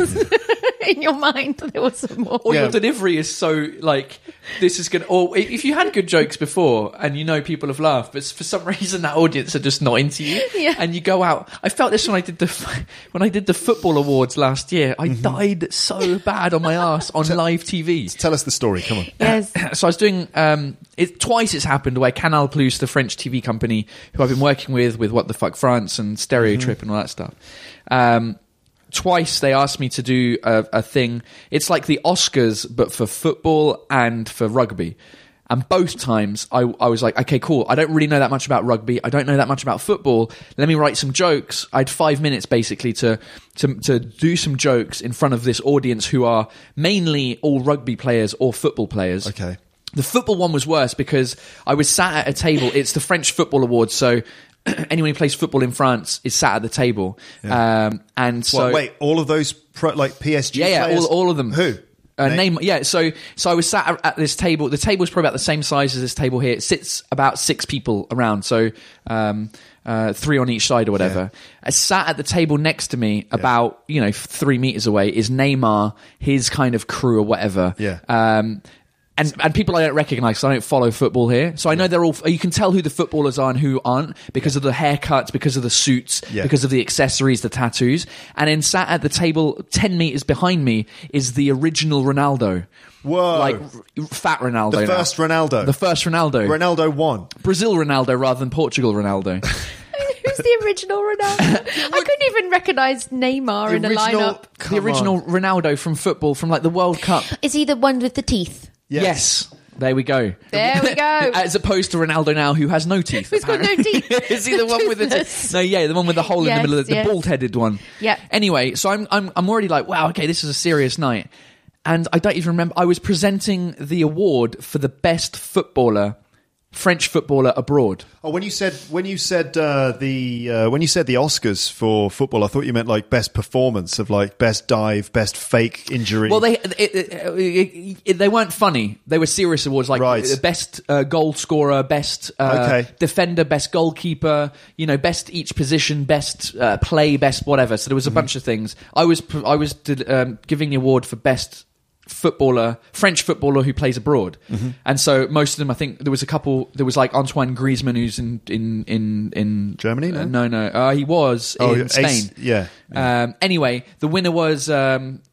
In your mind, there was some more. Or Yeah. your delivery is so like this is gonna. Or if you had good jokes before and you know people have laughed, but for some reason that audience are just not into you, Yeah. and you go out. I felt this when I did the when I did the football awards last year. I Mm-hmm. died so bad on my ass on live T V. Tell us the story. Come on. Yes. So I was doing um, it twice. It's happened where Canal Plus, the French T V company who I've been working with, with What the Fuck France and Stereo Trip and all that stuff. Um, twice they asked me to do a, a thing. It's like the Oscars, but for football and for rugby. And both times I, I was like, okay, cool. I don't really know that much about rugby. I don't know that much about football. Let me write some jokes. I had five minutes basically to, to, to do some jokes in front of this audience who are mainly all rugby players or football players. Okay. The football one was worse because I was sat at a table. It's the French Football Awards, so anyone who plays football in France is sat at the table. Yeah. Um, and so, What, wait, all of those pro, like P S G yeah, yeah, players? all, all of them. Who? Uh, Name- name, yeah. So, so I was sat at, at this table. The table's probably about the same size as this table here. It sits about six people around, so um, uh, three on each side or whatever. I sat at the table next to me, about you know three meters away, is Neymar, his kind of crew or whatever. Yeah. Um, and and people I don't recognise, so I don't follow football here. So I know they're all. You can tell who the footballers are and who aren't because of the haircuts, because of the suits, Yeah. because of the accessories, the tattoos. And then sat at the table ten meters behind me is the original Ronaldo. Whoa. Like r- fat Ronaldo. The now. first Ronaldo. The first Ronaldo. Ronaldo won. Brazil Ronaldo rather than Portugal Ronaldo. Who's the original Ronaldo? I couldn't even recognise Neymar in a lineup. Come the original on. Ronaldo from football, from like the World Cup. Is he the one with the teeth? Yes. Yes. There we go. There we go. As opposed to Ronaldo now, who has no teeth. Who's got no apparently. teeth? Is he the one with the Toothless. teeth? No, yeah, the one with the hole in Yes, the middle of the, yes. the bald-headed one. Yeah. Anyway, so I'm I'm I'm already like, wow, okay, this is a serious night, and I don't even remember. I was presenting the award for the best footballer, French footballer abroad. Oh, when you said when you said uh, the uh, when you said the Oscars for football, I thought you meant like best performance of like best dive, best fake injury. Well, they it, it, it, it, they weren't funny. They were serious awards, like Right. uh, best uh, goal scorer, best uh, Okay. defender, best goalkeeper. You know, best each position, best uh, play, best whatever. So there was a Mm-hmm. bunch of things. I was pr- I was did, um, giving the award for best footballer, French footballer who plays abroad, Mm-hmm. and so most of them, I think there was a couple. There was like Antoine Griezmann, who's in in in, in Germany, no? Uh, no, no, uh, he was Oh, in Ace- Spain. yeah. Um, anyway, the winner was um,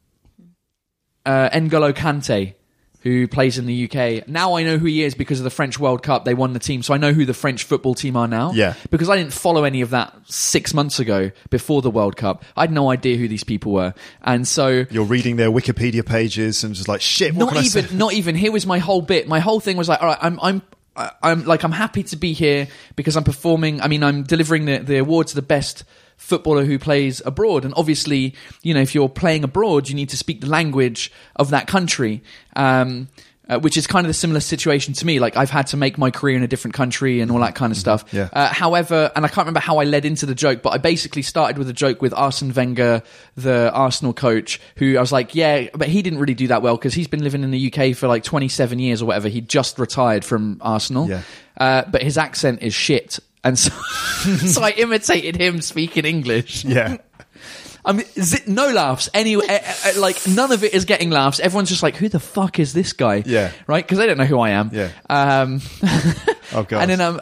uh, N'Golo Kante, who plays in the U K. Now I know who he is because of the French World Cup. They won the team, so I know who the French football team are now. Yeah. Because I didn't follow any of that six months ago before the World Cup. I had no idea who these people were, and so You're reading their Wikipedia pages and just like shit. What not can I even say? not even here was my whole bit. My whole thing was like, all right, I'm I'm I, I'm like I'm happy to be here because I'm performing. I mean, I'm delivering the the award to the best footballer who plays abroad, and obviously, you know, if you're playing abroad, you need to speak the language of that country. Um, Uh, which is kind of a similar situation to me. Like, I've had to make my career in a different country and all that kind of stuff. Yeah. Uh, however, and I can't remember how I led into the joke, but I basically started with a joke with Arsene Wenger, the Arsenal coach, who I was like, yeah, but he didn't really do that well because he's been living in the U K for like twenty-seven years or whatever. He just retired from Arsenal. Yeah. Uh, but his accent is shit. And so, so I imitated him speaking English. Yeah. I mean, z- no laughs. Anyway, uh, uh, like none of it is getting laughs. Everyone's just like, "Who the fuck is this guy?" Yeah, right. Because they don't know who I am. Yeah. Um, oh god. And then um,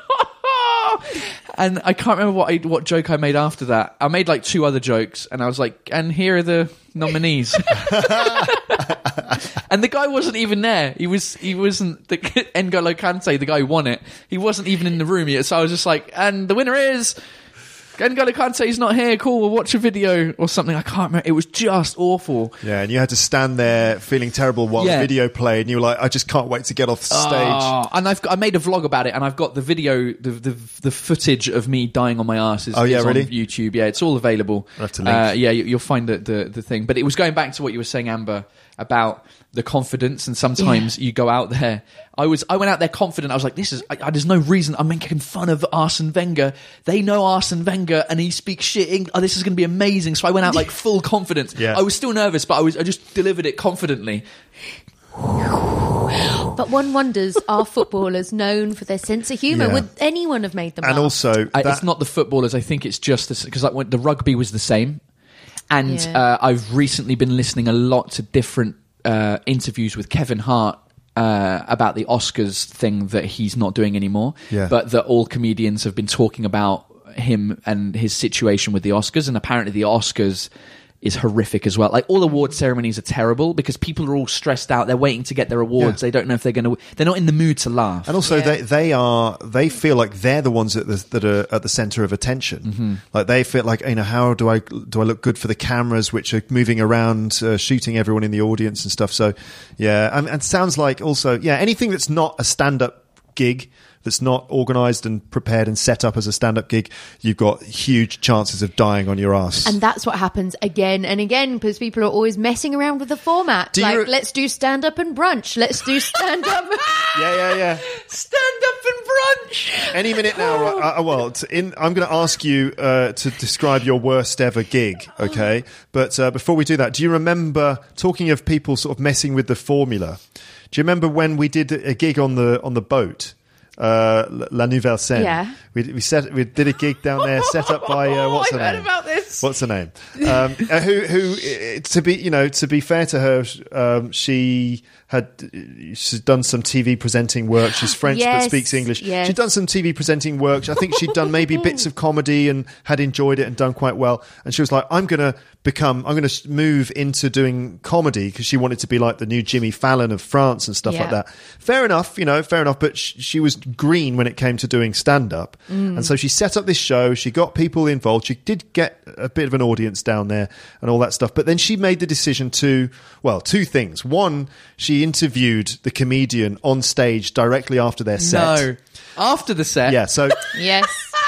and I can't remember what I, what joke I made after that. I made like two other jokes, and I was like, "And here are the nominees." And the guy wasn't even there. He was. He wasn't. The N'Golo Kante, the guy who won it. He wasn't even in the room yet. So I was just like, "And the winner is." N'Golo Kante, he's not here, cool, we'll watch a video or something. I can't remember. It was just awful. Yeah, and you had to stand there feeling terrible while Yeah. the video played, and you were like, I just can't wait to get off the stage. Oh, and I've got, I made a vlog about it, and I've got the video, the the, the footage of me dying on my ass is, Oh, yeah, is really? on YouTube. Yeah, it's all available. I'll have to link. Uh, yeah, you, you'll find the, the, the thing. But it was going back to what you were saying, Amber, about the confidence, and sometimes you go out there. I was, I went out there confident. I was like, "This is, I, I, there's no reason I'm making fun of Arsene Wenger. They know Arsene Wenger, and he speaks shit. Eng- oh, this is going to be amazing." So I went out like full confidence. Yeah. I was still nervous, but I was, I just delivered it confidently. But one wonders, are footballers known for their sense of humour? Yeah. Would anyone have made them And laugh? also, I, that, it's not the footballers. I think it's just because like when the rugby was the same, and Yeah. uh, I've recently been listening a lot to different uh, interviews with Kevin Hart uh, about the Oscars thing that he's not doing anymore. Yeah. But that all comedians have been talking about him and his situation with the Oscars, and apparently the Oscars is horrific as well. Like, all award ceremonies are terrible because people are all stressed out. They're waiting to get their awards. Yeah. They don't know if they're going to. They're not in the mood to laugh. and also Yeah. they they are they feel like they're the ones that the, that are at the center of attention. Mm-hmm. Like, they feel like, you know, how do I do I look good for the cameras which are moving around, uh, shooting everyone in the audience and stuff. So yeah, and, and it sounds like also yeah anything that's not a stand up gig, that's not organised and prepared and set up as a stand-up gig, you've got huge chances of dying on your ass. And that's what happens again and again because people are always messing around with the format. Do like, you- let's do stand-up and brunch. Let's do stand-up. yeah, yeah, yeah. Stand up and brunch. Any minute now. Right? Uh, well, t- in, I'm going to ask you uh, to describe your worst ever gig, okay? But uh, before we do that, do you remember, talking of people sort of messing with the formula, do you remember when we did a gig on the on the boat? Uh, La Nouvelle Scène. Yeah. We, we set we did a gig down there, set up by uh, what's her I've heard name? about this. What's her name? Um, uh, who who uh, to be you know to be fair to her, um, she had she's done some T V presenting work. She's French Yes, but speaks English. yes. She'd done some T V presenting work. I think she'd done maybe bits of comedy and had enjoyed it and done quite well. And she was like, "I'm gonna become, I'm gonna move into doing comedy," because she wanted to be like the new Jimmy Fallon of France and stuff Yeah. like that. Fair enough, you know, fair enough. But sh- she was green when it came to doing stand up, and so she set up this show. She got people involved. She did get a bit of an audience down there and all that stuff. But then she made the decision to, well, two things. One, she interviewed the comedian on stage directly after their set. No, after the set. Yeah, so Yes.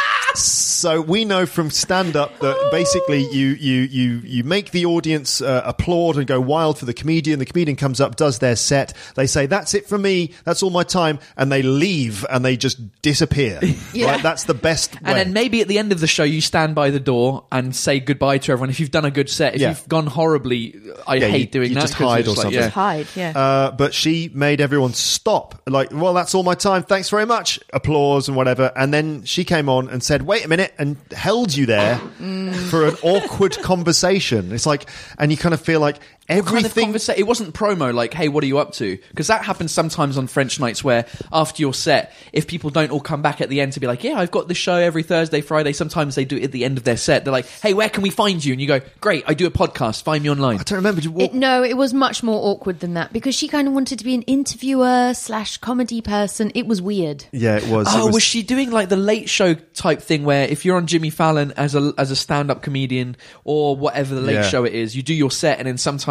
so we know from stand up that basically you you you you make the audience uh, applaud and go wild for the comedian. The comedian comes up, does their set. They say, "That's it from me. That's all my time," and they leave and they just disappear. Yeah. Right? That's the best way. And then maybe at the end of the show, you stand by the door and say goodbye to everyone. If you've done a good set, if Yeah. you've gone horribly, I Yeah, hate you- doing you that. just 'cause hide it's or like, something. yeah. Just hide, yeah. Uh, but she made everyone stop. Like, well, that's all my time. Thanks very much. Applause and whatever. And then she came on and said, "Wait a minute," and held you there for an awkward conversation. It's like, and you kind of feel like Kind of everything. conversa- it wasn't promo, like, "Hey, what are you up to?" Because that happens sometimes on French nights where after your set, if people don't all come back at the end to be like, "Yeah, I've got this show every Thursday, Friday," sometimes they do it at the end of their set. They're like, "Hey, where can we find you?" And you go, "Great, I do a podcast. Find me online." I don't remember. Did you walk- It, no, it was much more awkward than that because she kind of wanted to be an interviewer slash comedy person. It was weird. yeah, it was. Oh, it was, she doing like the Late Show type thing where if you're on Jimmy Fallon as a as a stand up comedian or whatever the Late Yeah. Show it is, you do your set and then sometimes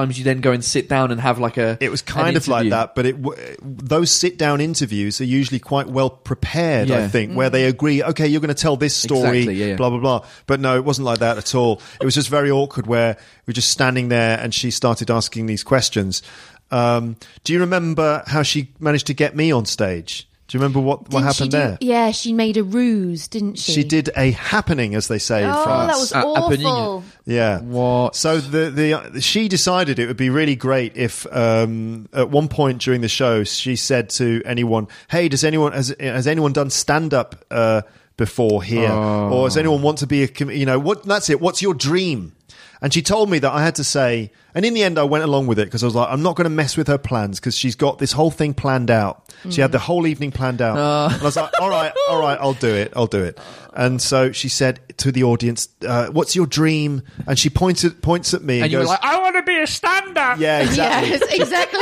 sometimes you then go and sit down and have like a. It was kind of like that, but it w- those sit-down interviews are usually quite well prepared, Yeah. I think, where they agree, okay, you're going to tell this story, Exactly, yeah, yeah. blah, blah, blah. But no, it wasn't like that at all. It was just very awkward where we were just standing there and she started asking these questions. Um, do you remember how she managed to get me on stage? Do you remember what, what Didn't she happened do- there? Yeah, she made a ruse, didn't she? She did a happening, as they say in Oh, France. that was Uh, happening. awful. Yeah. What? So the the she decided it would be really great if um, at one point during the show she said to anyone, "Hey, does anyone has has anyone done stand up uh, before here, Oh. or does anyone want to be a com- you know what? That's it. What's your dream?" And she told me that I had to say, and in the end I went along with it because I was like, I'm not going to mess with her plans because she's got this whole thing planned out. She had the whole evening planned out. And I was like, all right, all right, I'll do it, I'll do it. And so she said to the audience, uh, what's your dream? And she pointed, points at me and, And you goes, were like, I want to be a stand-up. yeah, exactly. Yes, exactly.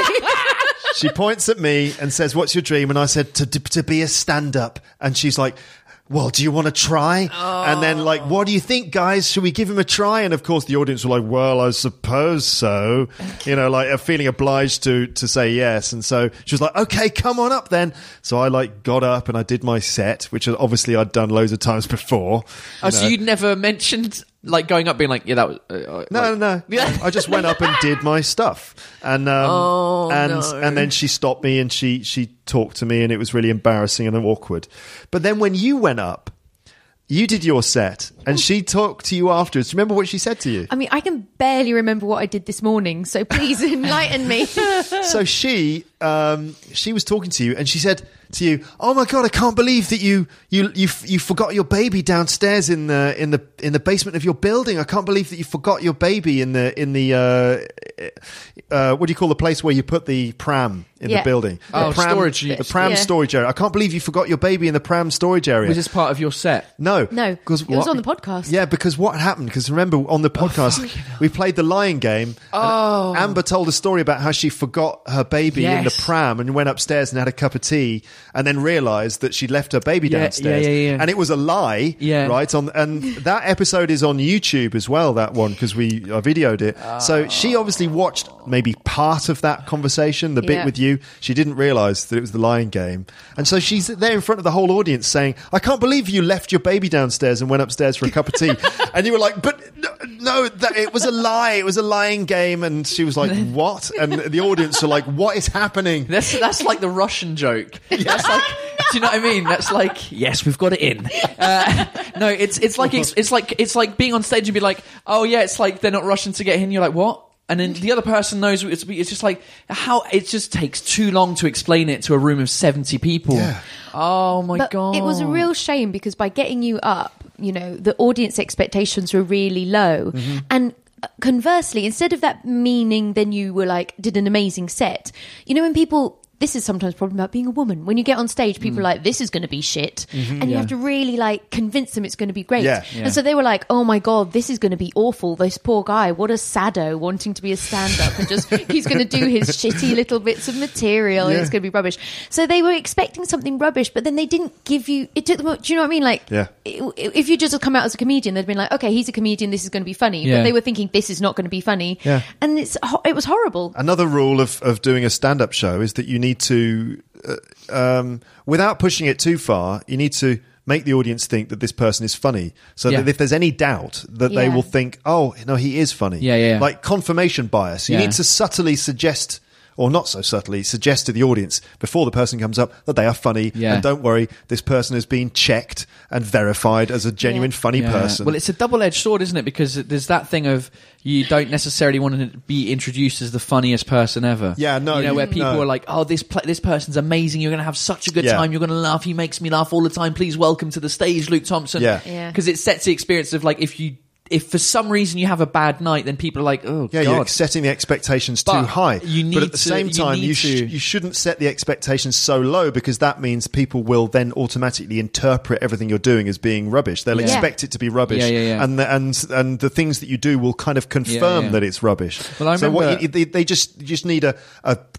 She points at me and says, what's your dream? And I said, to, to, to be a stand-up. And she's like, well, do you want to try? Oh. And then like, what do you think, guys? Should we give him a try? And of course the audience were like, well, I suppose so. You know, like feeling obliged to, to say yes. And so she was like, okay, come on up then. So I like got up and I did my set, which obviously I'd done loads of times before. Oh, so you'd never mentioned like going up being like, yeah, that was. Uh, No, like, no, no. I just went up and did my stuff, and um, Oh, and no. and then she stopped me and she she talked to me, and it was really embarrassing and awkward. But then when you went up, you did your set, and she talked to you afterwards. Do you remember what she said to you? I mean, I can barely remember what I did this morning, so please enlighten me. So she um, she was talking to you, and she said to you, "Oh my god, I can't believe that you you you you forgot your baby downstairs in the in the in the basement of your building. I can't believe that you forgot your baby in the in the uh, uh, what do you call the place where you put the pram in Yeah. the building? Oh, the pram, storage. the pram Yeah. storage area. I can't believe you forgot your baby in the pram storage area. Was this part of your set? No, No, because it was on the podcast. Yeah, because what happened? Because remember on the podcast we played the Lion game. Oh. and Amber told a story about how she forgot her baby in the Yes. pram and went upstairs and had a cup of tea, and then realised that she'd left her baby Yeah, downstairs. yeah, yeah, yeah. And it was a lie. Yeah. right. On and that episode is on YouTube as well. That one because we I videoed it. So she obviously watched maybe part of that conversation, the bit Yeah. with you. She didn't realise that it was the Lion game, and so she's there in front of the whole audience saying, "I can't believe you left your baby downstairs and went upstairs for a cup of tea." And you were like, "But no, no that, it was a lie. It was a lying game." And she was like, "What?" And the audience are like, "What is happening?" That's that's like the Russian joke. That's like, do you know what I mean? That's like, yes, we've got it in. Uh, no, it's it's like it's, it's like it's like being on stage and be like, oh yeah, it's like they're not rushing to get in. You're like, what? And then the other person knows it's, it's just like how it just takes too long to explain it to a room of seventy people. Yeah. Oh my But god! it was a real shame because by getting you up, you know, the audience expectations were really low. Mm-hmm. And conversely, instead of that meaning, then you were like, did an amazing set. You know, when people, this is sometimes a problem about being a woman. When you get on stage, people are like, this is going to be shit. And you Yeah. have to really like convince them it's going to be great. Yeah. Yeah. And so they were like, oh my God, this is going to be awful. This poor guy, what a sado wanting to be a stand-up and just, he's going to do his shitty little bits of material and Yeah. it's going to be rubbish. So they were expecting something rubbish, but then they didn't give you, it took them, do you know what I mean? Like, Yeah. i- if you just come out as a comedian, they'd been like, okay, he's a comedian, this is going to be funny. Yeah. But they were thinking, this is not going to be funny. Yeah. And it's ho- it was horrible. Another rule of, of doing a stand-up show is that you need to, uh, um, without pushing it too far, you need to make the audience think that this person is funny. So Yeah. that if there's any doubt, that they Yeah. will think, oh, no, he is funny. Yeah, yeah, yeah. Like confirmation bias. You Yeah. need to subtly suggest, or not so subtly, suggest to the audience before the person comes up that they are funny. Yeah. And don't worry, this person has been checked and verified as a genuine Yeah. funny Yeah. person. Well, it's a double-edged sword, isn't it? Because there's that thing of you don't necessarily want to be introduced as the funniest person ever. Yeah, no, You know, you- where people no. are like, "Oh, this pl- this person's amazing. You're going to have such a good Yeah. time. You're going to laugh. He makes me laugh all the time. Please welcome to the stage, Luke Thompson." Yeah. Yeah. Because it sets the experience of like if you if for some reason you have a bad night, then people are like, "Oh, Yeah, God." you're setting the expectations too But high. you but need at the to- same you time, need you, sh- to- you shouldn't set the expectations so low because that means people will then automatically interpret everything you're doing as being rubbish. They'll Yeah. expect it to be rubbish, Yeah, yeah, yeah. and the, and and the things that you do will kind of confirm Yeah, yeah. that it's rubbish. Well, I so what remember- you, they, they just you just need a, a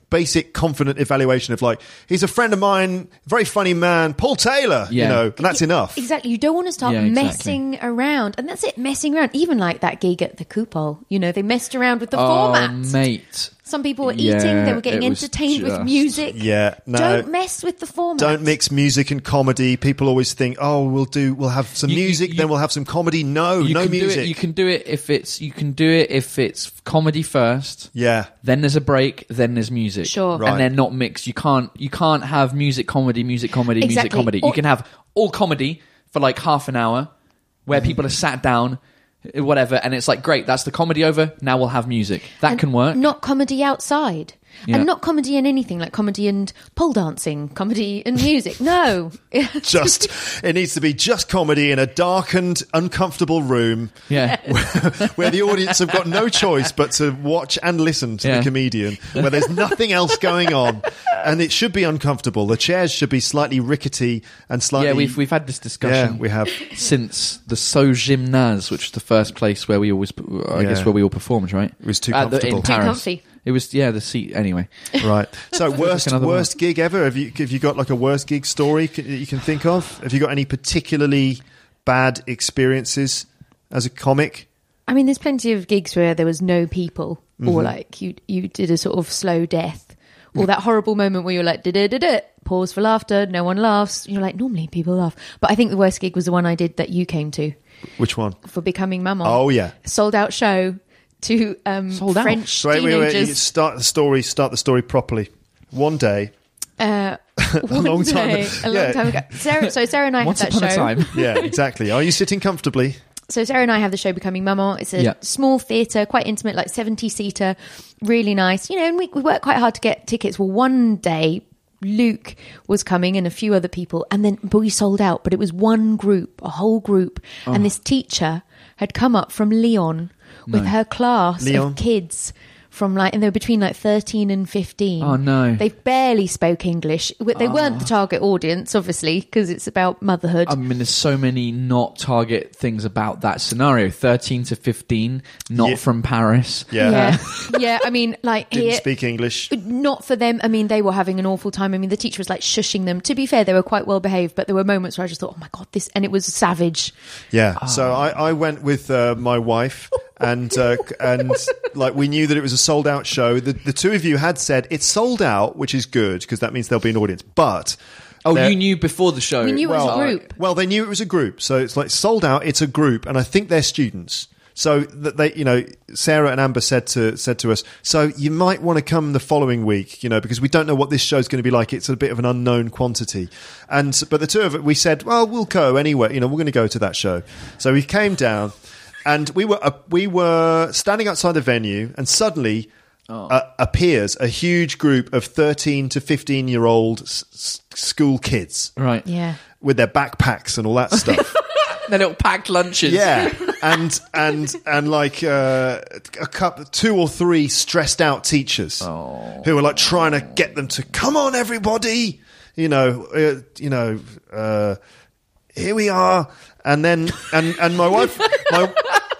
basic confident evaluation of like, he's a friend of mine, very funny man, Paul Taylor, Yeah. you know, and that's enough. Exactly. You don't want to start Yeah, exactly. messing around. And that's it, messing around. Even like that gig at the Coupole, you know, they messed around with the Oh, formats. mate. Some people were Yeah, eating, they were getting it was entertained with just- music. Yeah, no. Don't mess with the format. Don't mix music and comedy. People always think, oh, we'll do, we'll have some You- you- music, you- then we'll have some comedy. No, You no can music. Do it, you can do it if it's you can do it if it's comedy first. yeah. Then there's a break. Then there's music. Sure. Right. And they're not mixed. You can't. You can't have music, comedy, music, comedy, music, Exactly. comedy. Or- You can have all comedy for like half an hour, where people are sat down, whatever, and it's like great. That's the comedy over. Now we'll have music. That And can work. Not comedy outside. Yeah. And not comedy in anything, like comedy and pole dancing, comedy and music. No. Just, it needs to be just comedy in a darkened, uncomfortable room Yeah. where the audience have got no choice but to watch and listen to Yeah. the comedian, where there's nothing else going on. And it should be uncomfortable. The chairs should be slightly rickety and slightly... Yeah, we've we've had this discussion. Yeah, we have. Since the So Gymnase, which was the first place where we always, I Yeah. guess, where we all performed, right? It was too At the- comfortable. in Too Paris. comfy. It was, yeah, the seat. Anyway, Right. So worst another worst gig ever? Have you have you got like a worst gig story c- that you can think of? Have you got any particularly bad experiences as a comic? I mean, there's plenty of gigs where there was no people, Mm-hmm. or like you you did a sort of slow death, or that horrible moment where you're like, da da da da, pause for laughter, no one laughs. You're like, normally people laugh, but I think the worst gig was the one I did that you came to Which one? for Becoming Maman. Oh yeah. Sold out show to um, Sold out? French So wait, wait, wait. You teenagers. start the story. Start the story properly. One day. Uh, one long time day, ago. a long Yeah. time ago. Sarah, so Sarah and I once have that upon show. a time. Yeah, exactly. Are you sitting comfortably? So Sarah and I have the show Becoming Maman. It's a Yeah. small theatre, quite intimate, like seventy seater, really nice. You know, and we, we work quite hard to get tickets. Well, one day Luke was coming and a few other people, and then but we sold out. But it was one group, a whole group, Oh. and this teacher had come up from Lyon with No. her class Lyon? of kids. From like, and they were between like thirteen and fifteen. Oh, no. They barely spoke English. They weren't the target audience, obviously, because it's about motherhood. I mean, there's so many not target things about that scenario. thirteen to fifteen, not Yeah. from Paris. Yeah. yeah, yeah. I mean, like Didn't here, speak English. not for them. I mean, they were having an awful time. I mean, the teacher was like shushing them. To be fair, they were quite well behaved, but there were moments where I just thought, oh my God, this, and it was savage. Yeah. So I, I went with uh, my wife, and uh, and like we knew that it was a sold out show. The the two of you had said it's sold out, which is good because that means there'll be an audience. But Oh, there- you knew before the show. We knew it was a well, group. Well, they knew it was a group, so it's like sold out. It's a group, and I think they're students. So that they, you know, Sarah and Amber said to said to us, so you might want to come the following week, you know, because we don't know what this show's going to be like. It's a bit of an unknown quantity, and but the two of it, we said, well, we'll go anyway. You know, we're going to go to that show. So we came down, and we were uh, we were standing outside the venue, and suddenly. Uh, appears a huge group of thirteen to fifteen year old s- s- school kids Right. Yeah. with their backpacks and all that stuff. Their little packed lunches. Yeah, and and and like uh, a couple, two or three stressed out teachers who were like trying to get them to come on, everybody, you know, uh, you know, uh, here we are, and then and and my wife, my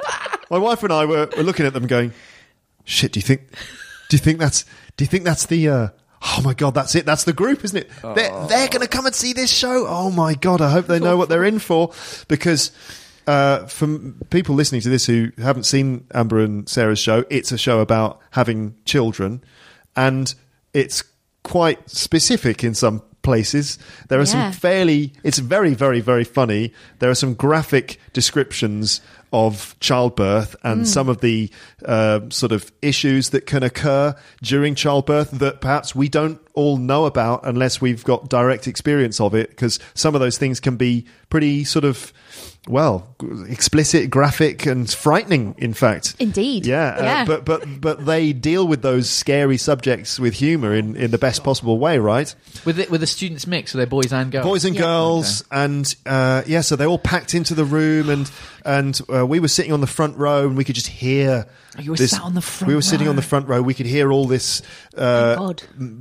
my wife and I were, were looking at them, going, shit. Do you think? Do you think that's? Do you think that's the? Uh, oh my god, that's it. That's the group, isn't it? Oh. They're they're going to come and see this show. Oh my god, I hope they know what they're in for, because. Uh, for people listening to this who haven't seen Amber and Sarah's show, it's a show about having children, and it's quite specific in some places. There are Yeah. some fairly, it's very, very, very funny. There are some graphic descriptions of childbirth and mm. some of the uh, sort of issues that can occur during childbirth that perhaps we don't all know about unless we've got direct experience of it, because some of those things can be pretty sort of, well, explicit, graphic, and frightening, in fact. Indeed. Yeah, uh, yeah. but but but they deal with those scary subjects with humour in, in the best possible way, right? With it, with the students mix, so they're boys and girls. Boys and Yeah. girls, Okay. and uh, yeah, so they all packed into the room, and and uh, we were sitting on the front row, and we could just hear. Oh, you were this, sat on the front We were sitting row. on the front row. We could hear all this uh, God. this conversation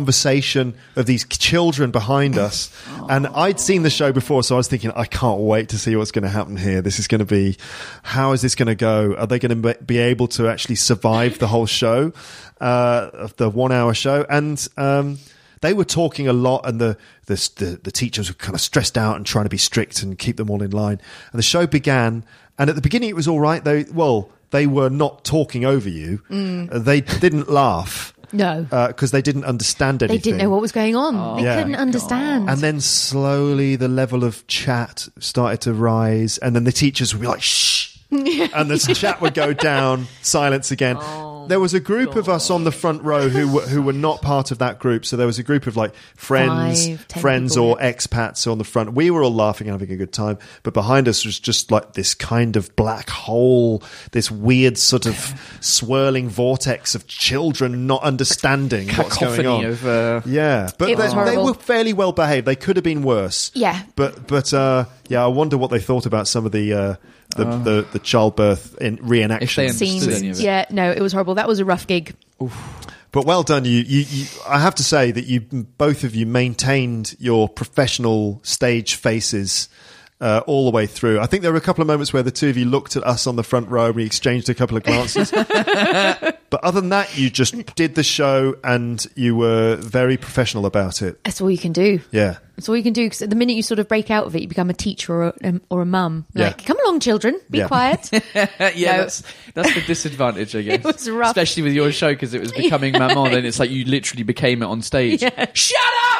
conversation of these children behind us. And I'd seen the show before, so I was thinking, I can't wait to see what's going to happen here. This is going to be, how is this going to go? Are they going to be able to actually survive the whole show, uh, of the one hour show? And, um, they were talking a lot, and the, the the the teachers were kind of stressed out and trying to be strict and keep them all in line. And the show began, and at the beginning it was all right. They well, they were not talking over you. Mm. Uh, they didn't laugh. No, because uh, they didn't understand anything. They didn't know what was going on. Oh, they yeah. couldn't understand. And then slowly the level of chat started to rise, and then the teachers would be like, "Shh," and the chat would go down, silence again. Oh. There was a group of us on the front row who were, who were not part of that group. So there was a group of like friends, Five, ten friends people, or expats on the front. We were all laughing and having a good time. But behind us was just like this kind of black hole, this weird sort of swirling vortex of children not understanding what's going Cacophony on. of, uh, Yeah, but It they, was they horrible. were fairly well behaved. They could have been worse. Yeah. But but uh, yeah, I wonder what they thought about some of the uh, the, Uh. the the childbirth in If they reenaction understood Scenes. any of it. Yeah, no, it was horrible. That was a rough gig. But well done, you, you, you. I have to say that you, both of you, maintained your professional stage faces uh, all the way through. I think there were a couple of moments where the two of you looked at us on the front row. We exchanged a couple of glances. But other than that, you just did the show and you were very professional about it. That's all you can do. Yeah. That's all you can do. Because the minute you sort of break out of it, you become a teacher or a, or a mum. Yeah. Like, come along, children, be Yeah. quiet. yeah, No. that's that's the disadvantage, I guess. It was rough. Especially with your show, because it was becoming maman, then it's like you literally became it on stage. Yeah. Shut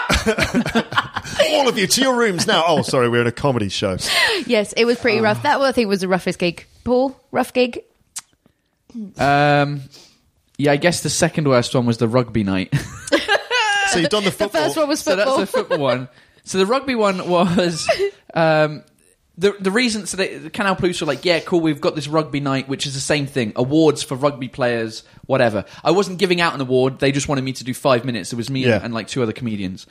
up! All of you to your rooms now. Oh, sorry, we're in a comedy show. Yes, it was pretty rough. That, I think, was the roughest gig. Paul, rough gig? Um, yeah, I guess the second worst one was the rugby night. So you've done the The football. first one was So football. that's the football one. So the rugby one was um, the the reason. So they, the Canal Plus were like, yeah, cool. We've got this rugby night, which is the same thing. Awards for rugby players, whatever. I wasn't giving out an award. They just wanted me to do five minutes. It was me Yeah. and, and like two other comedians,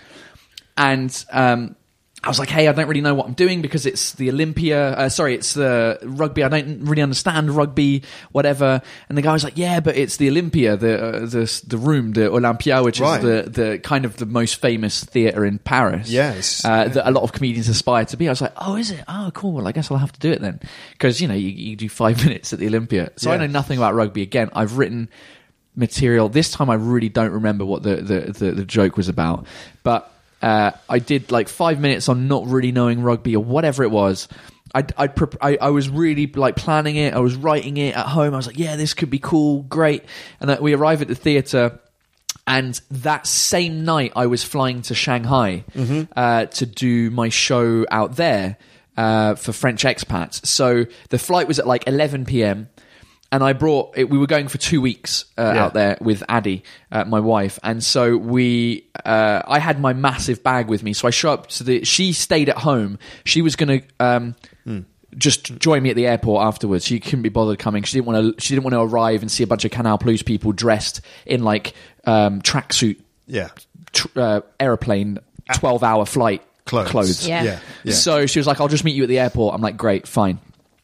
and um, I was like, hey, I don't really know what I'm doing because it's the Olympia. Uh, sorry, it's the rugby. I don't really understand rugby, whatever. And the guy was like, yeah, but it's the Olympia, the uh, the the room, the Olympia, which Right. is the the kind of the most famous theatre in Paris. Yes. uh, that a lot of comedians aspire to be. I was like, oh, is it? Oh, cool. Well, I guess I'll have to do it then, because you know you, you do five minutes at the Olympia. So I Yeah. know nothing about rugby. Again, I've written material. This time, I really don't remember what the the, the, the joke was about, but. Uh, I did like five minutes on not really knowing rugby or whatever it was. I, I, I, I was really like planning it. I was writing it at home. I was like, yeah, this could be cool, great. And uh, we arrive at the theatre, and that same night I was flying to Shanghai Mm-hmm. uh, to do my show out there uh, for French expats. So the flight was at like eleven p.m. And I brought it, we were going for two weeks uh, Yeah. out there with Addie, uh, my wife. And so we, uh, I had my massive bag with me. So I show up to the, she stayed at home. She was going to, um, Mm. just join me at the airport afterwards. She couldn't be bothered coming. She didn't want to, she didn't want to arrive and see a bunch of Canal Plus people dressed in like, um, tracksuit, Yeah. tr- uh, aeroplane, twelve hour flight Clothes. clothes. Yeah. Yeah. Yeah. So she was like, I'll just meet you at the airport. I'm like, great, fine.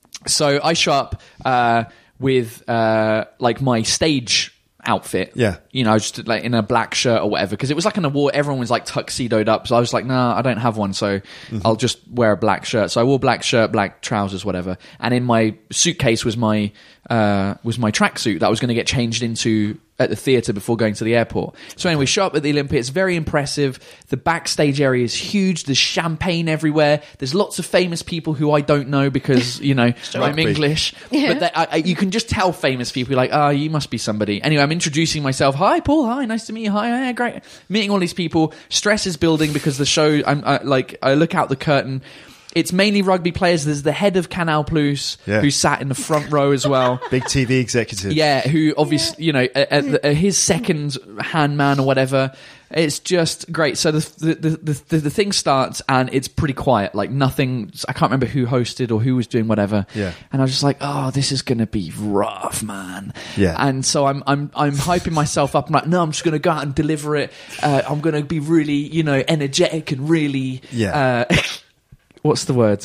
So I show up uh, with uh, like my stage outfit. Yeah. You know, just like in a black shirt or whatever, because it was like an award. Everyone was like tuxedoed up. So I was like, nah, I don't have one. So Mm-hmm. I'll just wear a black shirt. So I wore black shirt, black trousers, whatever. And in my suitcase was my uh, was my tracksuit that I was going to get changed into at the theatre before going to the airport. So anyway, show up at the Olympia. It's very impressive. The backstage area is huge. There's champagne everywhere. There's lots of famous people who I don't know because, you know, I'm Rugby. English. Yeah. But they, I, I, you can just tell famous people, like, oh, you must be somebody. Anyway, I'm introducing myself. Hi, Paul. Hi, nice to meet you. Hi, hi, great. Meeting all these people. Stress is building because the show, I'm I, like, I look out the curtain. It's mainly rugby players. There's the head of Canal Plus Yeah. who sat in the front row as well. Big T V executive. Yeah, who obviously, you know, at, at the, at his second hand man or whatever. It's just great. So the the, the the the thing starts and it's pretty quiet. Like nothing. I can't remember who hosted or who was doing whatever. Yeah. And I was just like, oh, this is gonna be rough, man. Yeah. And so I'm I'm I'm hyping myself up. I'm like, no, I'm just gonna go out and deliver it. Uh, I'm gonna be really, you know, energetic and really. Yeah. Uh, what's the word?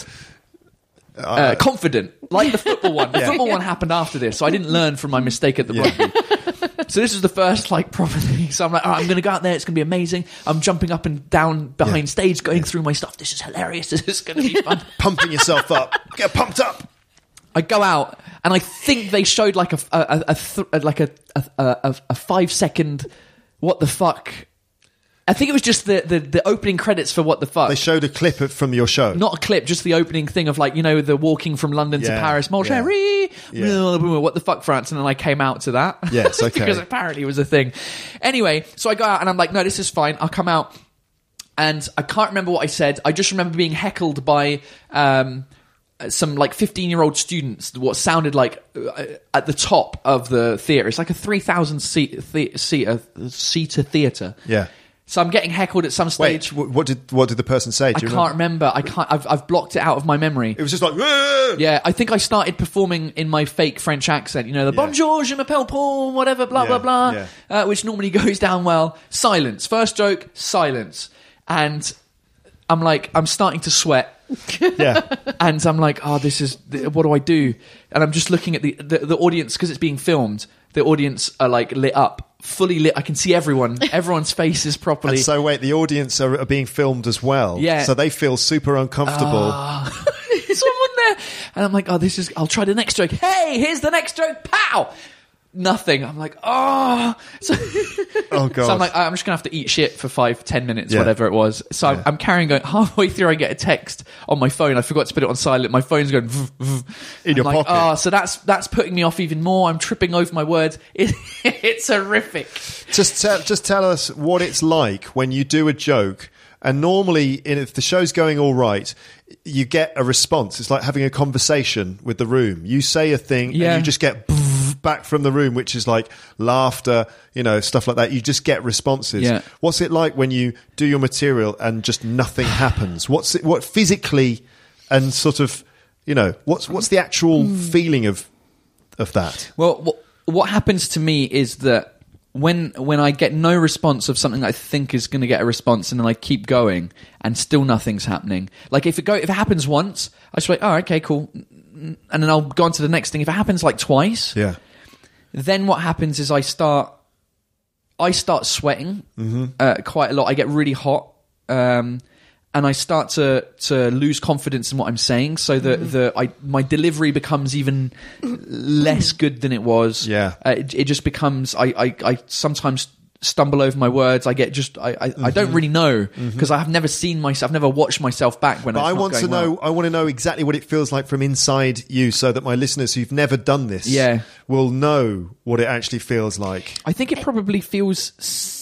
Uh, confident, like the football one. The Yeah. football one happened after this, so I didn't learn from my mistake at the Yeah. rugby. So this is the first like proper thing. So I'm like, all right, I'm going to go out there. It's going to be amazing. I'm jumping up and down behind Yeah. stage, going through my stuff. This is hilarious. This is going to be fun. Pumping yourself up. Get pumped up. I go out and I think they showed like a, a, a, th- like a, a, a, a five second what the fuck. I think it was just the, the, the opening credits for what the fuck. They showed a clip of, from your show. Not a clip, just the opening thing of like, you know, the walking from London Yeah, to Paris, Mon yeah. chéri, Yeah. what the fuck, France, and then I came out to that. Yes, okay. Because apparently it was a thing. Anyway, so I go out and I'm like, no, this is fine. I'll come out and I can't remember what I said. I just remember being heckled by um, some like fifteen-year-old students, what sounded like uh, at the top of the theatre. It's like a three thousand seat, the- seater, seater theatre. Yeah. So I'm getting heckled at some Wait, stage. wh- what did what did the person say? Do I you can't remember. I can't. I've, I've blocked it out of my memory. It was just like, "Whoa!" Yeah, I think I started performing in my fake French accent. You know, the Yeah. bonjour, je m'appelle Paul, whatever, blah Yeah, blah blah, yeah. uh, which normally goes down well. Silence. First joke, silence, and I'm like, I'm starting to sweat. yeah. And I'm like, oh, this is, what do I do? And I'm just looking at the the, the audience because it's being filmed. The audience are like lit up, fully lit. I can see everyone. Everyone's faces properly. And so wait, the audience are, are being filmed as well. Yeah. So they feel super uncomfortable. Someone there, and I'm like, oh, this is. I'll try the next joke. Hey, here's the next joke. Pow! Nothing. I'm like, oh. So, Oh god. so I'm like, I'm just gonna have to eat shit for five, ten minutes, Yeah. whatever it was. So Yeah. I'm, I'm carrying going. Halfway through, I get a text on my phone. I forgot to put it on silent. My phone's going v- v- In I'm your like, pocket. Oh, so that's that's putting me off even more. I'm tripping over my words. It, it's horrific. Just tell, just tell us what it's like when you do a joke, and normally, in, if the show's going all right, you get a response. It's like having a conversation with the room. You say a thing, Yeah. and you just get back from the room, which is like laughter, you know, stuff like that. You just get responses. Yeah. What's it like when you do your material and just nothing happens? What's it? What physically and sort of, you know, what's what's the actual feeling of of that? Well, what, what happens to me is that when when I get no response of something I think is going to get a response, and then I keep going, and still nothing's happening. Like if it go if it happens once, I just like, oh, okay, cool, and then I'll go on to the next thing. If it happens like twice, Yeah. then what happens is I start I start sweating uh, quite a lot. I get really hot. Um, and I start to, to lose confidence in what I'm saying, so that the I my delivery becomes even less good than it was. Yeah. uh, it, it just becomes. I, I, I sometimes stumble over my words. I get just. I I, I don't really know because I have never seen myself. I've never watched myself back when. But it's I not want to going know. well. I want to know exactly what it feels like from inside you, so that my listeners who've never done this, Yeah. will know what it actually feels like. I think it probably feels. s-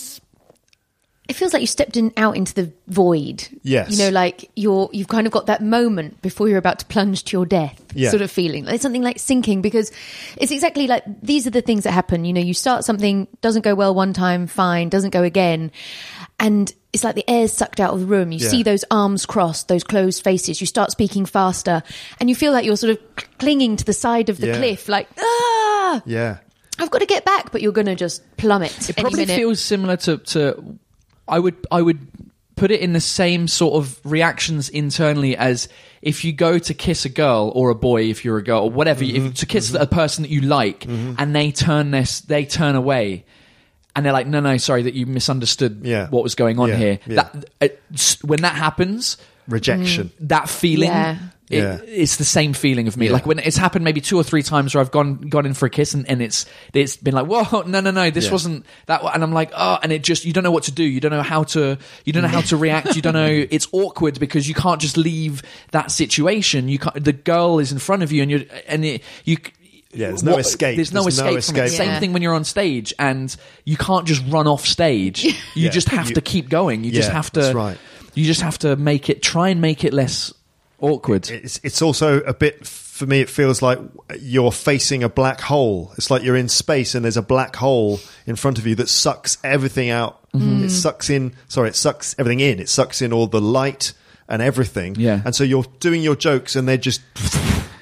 It feels like you stepped in out into the void. Yes. You know, like you're you've kind of got that moment before you're about to plunge to your death Yeah. sort of feeling. It's something like sinking, because it's exactly like these are the things that happen. You know, you start something, doesn't go well one time, fine, doesn't go again. And it's like the air's sucked out of the room. You Yeah. see those arms crossed, those closed faces. You start speaking faster and you feel like you're sort of clinging to the side of the Yeah. cliff, like, ah, Yeah. I've got to get back, but you're going to just plummet It any probably minute. feels similar to, to I would I would put it in the same sort of reactions internally as if you go to kiss a girl or a boy, if you're a girl or whatever, Mm-hmm. if to kiss a person that you like, and they turn this they turn away, and they're like, no no sorry, that you misunderstood Yeah. what was going on Yeah, here. yeah. That it, when that happens, Rejection. that feeling. Yeah. It, Yeah. It's the same feeling of me. Yeah. Like when it's happened maybe two or three times where I've gone gone in for a kiss and, and it's it's been like, whoa, no, no, no, this Yeah. wasn't that. And I'm like, oh, and it just, you don't know what to do. You don't know how to, you don't know how to react. You don't know, it's awkward because you can't just leave that situation. You can't, the girl is in front of you and you're, and it, you, Yeah, there's no escape. There's no There's no escape from it. escape Same from it. thing when you're on stage and you can't just run off stage. You Yeah. just have You- to keep going. You just Yeah, have to, that's right. you just have to make it, try and make it less awkward. It's it's also a bit, for me, it feels like you're facing a black hole. It's like you're in space and there's a black hole in front of you that sucks everything out. Mm-hmm. It sucks in, sorry, it sucks everything in. It sucks in all the light and everything. Yeah. And so you're doing your jokes and they're just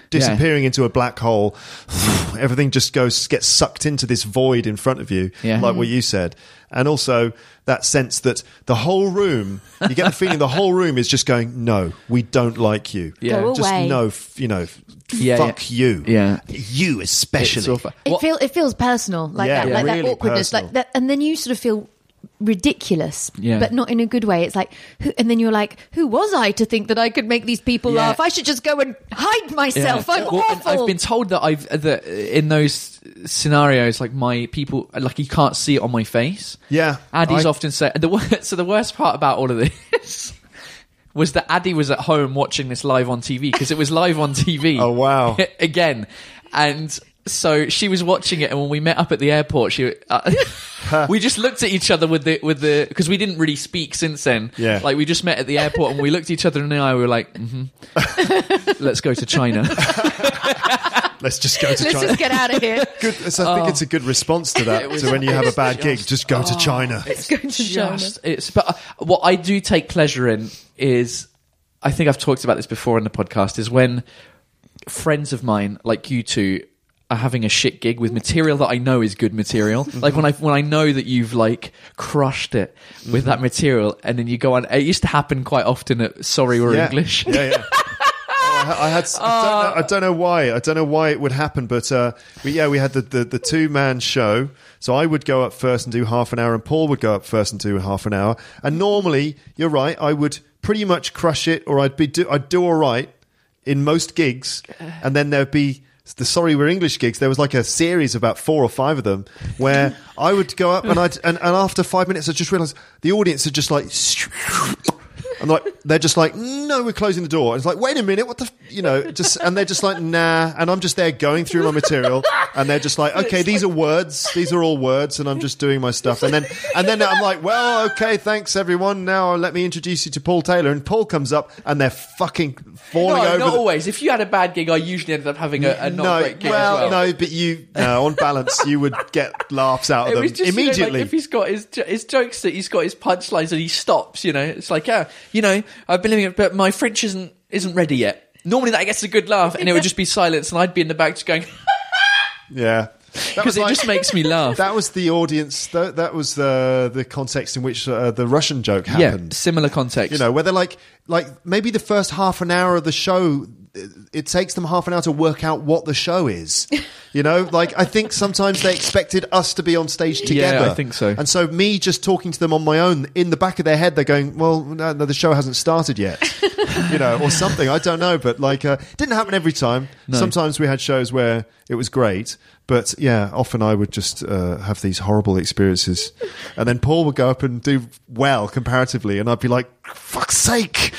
disappearing into a black hole. Everything just goes gets sucked into this void in front of you, Yeah. like what you said. And also that sense that the whole room, you get the feeling the whole room is just going, no, we don't like you. Yeah. Go Just away. no, f- you know, f- Yeah, fuck yeah. you. Yeah. You especially. It's awful. It What- feel it feels personal, like Yeah, that, yeah, like really that awkwardness, personal. like that, and then you sort of feel ridiculous, Yeah. but not in a good way. It's like, who, and then you're like, who was I to think that I could make these people Yeah. laugh? I should just go and hide myself. I'm Well, and awful. I've been told that I've that in those scenarios, like my people, like you can't see it on my face. Yeah, Addy's I- often said. The wor- so the worst part about all of this was that Addy was at home watching this live on T V because it was live on T V. Oh, wow. Again, and. So she was watching it, and when we met up at the airport, she uh, we just looked at each other with the with the because we didn't really speak since then. Yeah. Like we just met at the airport, and we looked at each other in the eye. We were like, mm-hmm. "Let's go to China." Let's just go to Let's China. just get out of here. Good, so I think it's a good response to that. It was- to when you have a bad just- gig, just go to China. Let's go to China. Just, it's but uh, what I do take pleasure in is I think I've talked about this before in the podcast is when friends of mine like you two are having a shit gig with material that I know is good material. Like when I when I know that you've like crushed it with that material, and then you go on. It used to happen quite often at Sorry We're yeah. English. Yeah, yeah. Oh, I, I had. I don't, know, I don't know why. I don't know why it would happen, but uh, we, yeah, we had the, the, the two man show. So I would go up first and do half an hour, and Paul would go up first and do half an hour. And normally, you're right, I would pretty much crush it, or I'd be do, I'd do all right in most gigs, and then there'd be the Sorry We're English gigs. There was like a series of about four or five of them where I would go up and I'd and, and after five minutes I just realised the audience are just like. And like they're just like, no, we're closing the door. And it's like, wait a minute, what the, f-? you know, just and they're just like, nah. And I'm just there going through my material, and they're just like, okay, these are words, these are all words, and I'm just doing my stuff. And then and then I'm like, well, okay, thanks everyone. Now let me introduce you to Paul Taylor. And Paul comes up, and they're fucking falling No, over. not the- always. If you had a bad gig, I usually ended up having a, a not no, great gig well, as well. no, but you, no, on balance, you would get laughs out of It them was just, you know, immediately. like if he's got his his jokes that he's got his punchlines and he stops, you know, it's like, yeah, you know, I've been living it, but my French isn't isn't ready yet. Normally that gets a good laugh, and it would just be silence, and I'd be in the back just going yeah. That was because it like- just makes me laugh. That was the audience. That, that was the the context in which uh, the Russian joke yeah, happened. similar context. You know, where they're like, like maybe the first half an hour of the show, it, it takes them half an hour to work out what the show is. You know, like I think sometimes they expected us to be on stage together. Yeah, I think so. And so me just talking to them on my own, in the back of their head, they're going, "Well, no, no the show hasn't started yet," you know, or something. I don't know, but like, uh, it didn't happen every time. No. Sometimes we had shows where it was great. But yeah, often I would just uh, have these horrible experiences. And then Paul would go up and do well comparatively. And I'd be like, fuck's sake.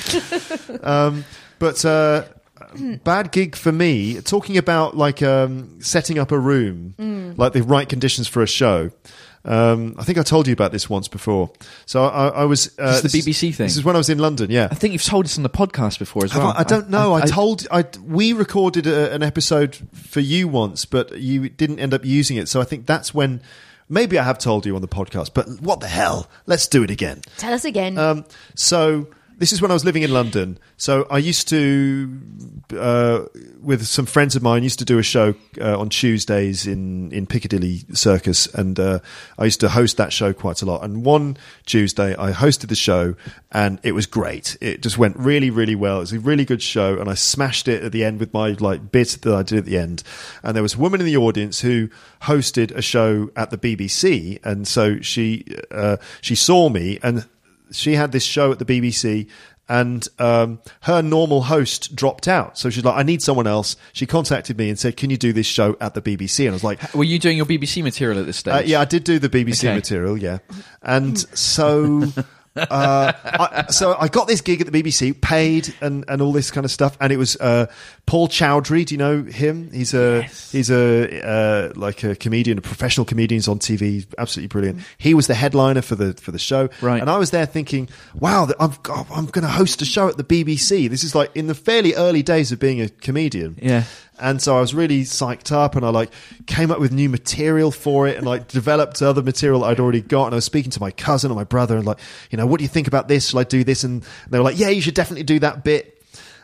um, but uh, bad gig for me, talking about like um, setting up a room, mm. like the right conditions for a show. Um, I think I told you about this once before. So I, I was... Uh, This is the B B C thing? This is when I was in London, yeah. I think you've told us on the podcast before as Have well. I, I don't know. I, I told I we recorded a, an episode for you once, but you didn't end up using it. So I think that's when maybe I have told you on the podcast. But what the hell? Let's do it again. Tell us again. Um, so this is when I was living in London. So I used to, uh, with some friends of mine, used to do a show uh, on Tuesdays in, in Piccadilly Circus. And uh, I used to host that show quite a lot. And one Tuesday I hosted the show and it was great. It just went really, really well. It was a really good show. And I smashed it at the end with my like bit that I did at the end. And there was a woman in the audience who hosted a show at the B B C. And so she, uh, she saw me and she had this show at the B B C and um, her normal host dropped out. So she's like, I need someone else. She contacted me and said, can you do this show at the B B C? And I was like... Were you doing your B B C material at this stage? Uh, yeah, I did do the B B C Okay. material, yeah. And so... uh, I, so I got this gig at the B B C, paid and, and all this kind of stuff, and it was uh, Paul Chowdhury. Do you know him? He's a Yes. he's a uh, like a comedian, a professional comedian. He's on T V, absolutely brilliant. He was the headliner for the for the show, Right. And I was there thinking, wow, I've got, I'm going to host a show at the B B C. This is like in the fairly early days of being a comedian, Yeah. And so I was really psyched up and I like came up with new material for it and like developed other material that I'd already got. And I was speaking to my cousin and my brother and like, you know, what do you think about this? Shall I do this? And they were like, yeah, you should definitely do that bit.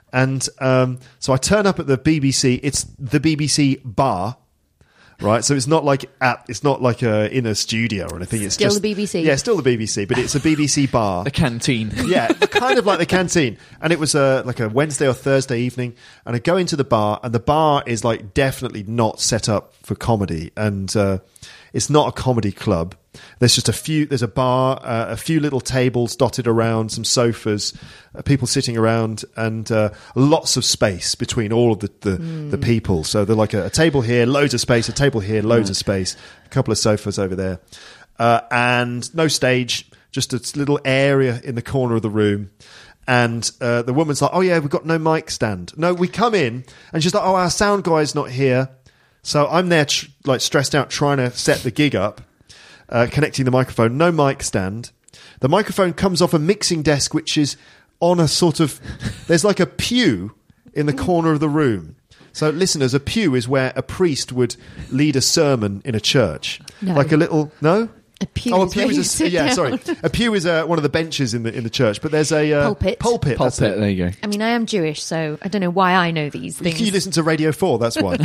And um, so I turn up at the B B C. It's the B B C bar. Right, so it's not like at, it's not like a, in a studio or anything. It's Still just the B B C. Yeah, still the B B C, but it's a B B C bar. The canteen. Yeah, kind of like the canteen. And it was a, like a Wednesday or Thursday evening. And I go into the bar, and the bar is like definitely not set up for comedy. And uh, it's not a comedy club. There's just a few, there's a bar, uh, a few little tables dotted around, some sofas, uh, people sitting around, and uh, lots of space between all of the, the, mm. the people. So they're like a, a table here, loads of space, a table here, loads mm. of space, a couple of sofas over there. Uh, and no stage, just a little area in the corner of the room. And uh, the woman's like, oh yeah, we've got no mic stand. No, we come in, and she's like, oh, our sound guy's not here. So I'm there tr- like stressed out trying to set the gig up. Uh, connecting the microphone, no mic stand. The microphone comes off a mixing desk, which is on a sort of, there's like a pew in the corner of the room. So listeners, a pew is where a priest would lead a sermon in a church. No. Like a little, no? A pew oh, a is pew where you is a, sit yeah, down. sorry. A pew is uh, one of the benches in the in the church, but there's a uh, Pulpit. Pulpit. That's Pulpit, it. there you go. I mean, I am Jewish, so I don't know why I know these things. You listen to Radio four, that's why.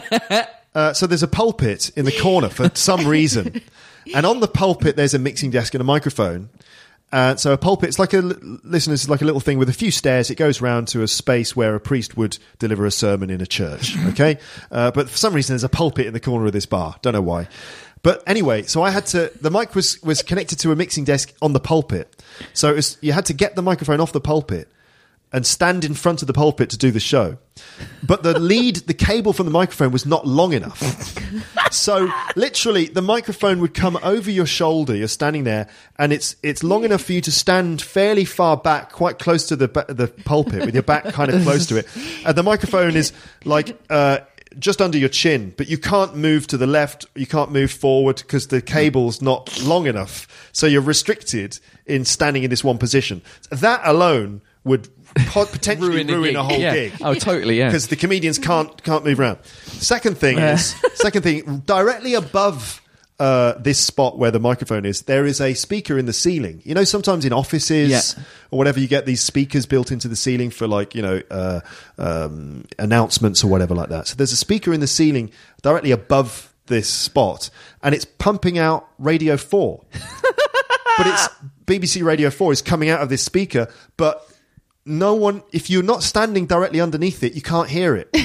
uh, so there's a pulpit in the corner for some reason. And on the pulpit, there's a mixing desk and a microphone. Uh, so a pulpit, it's like a, listeners, it's like a little thing with a few stairs. It goes round to a space where a priest would deliver a sermon in a church. Okay? Uh, but for some reason, there's a pulpit in the corner of this bar. Don't know why. But anyway, so I had to, the mic was, was connected to a mixing desk on the pulpit. So it was, you had to get the microphone off the pulpit and stand in front of the pulpit to do the show. But the lead, the cable from the microphone was not long enough. So literally the microphone would come over your shoulder. You're standing there, and it's it's long enough for you to stand fairly far back, quite close to the the pulpit, with your back kind of close to it. And the microphone is like uh, just under your chin, but you can't move to the left, you can't move forward because the cable's not long enough. So you're restricted in standing in this one position. That alone would potentially ruin, ruin a, a whole yeah. gig. Oh, totally, yeah. Because the comedians can't can't move around. Second thing Yeah. is, second thing, directly above uh, this spot where the microphone is, there is a speaker in the ceiling. You know, sometimes in offices Yeah. or whatever, you get these speakers built into the ceiling for like, you know, uh, um, announcements or whatever like that. So there's a speaker in the ceiling directly above this spot, and it's pumping out Radio four. But it's B B C Radio four is coming out of this speaker, but no one, if you're not standing directly underneath it, you can't hear it.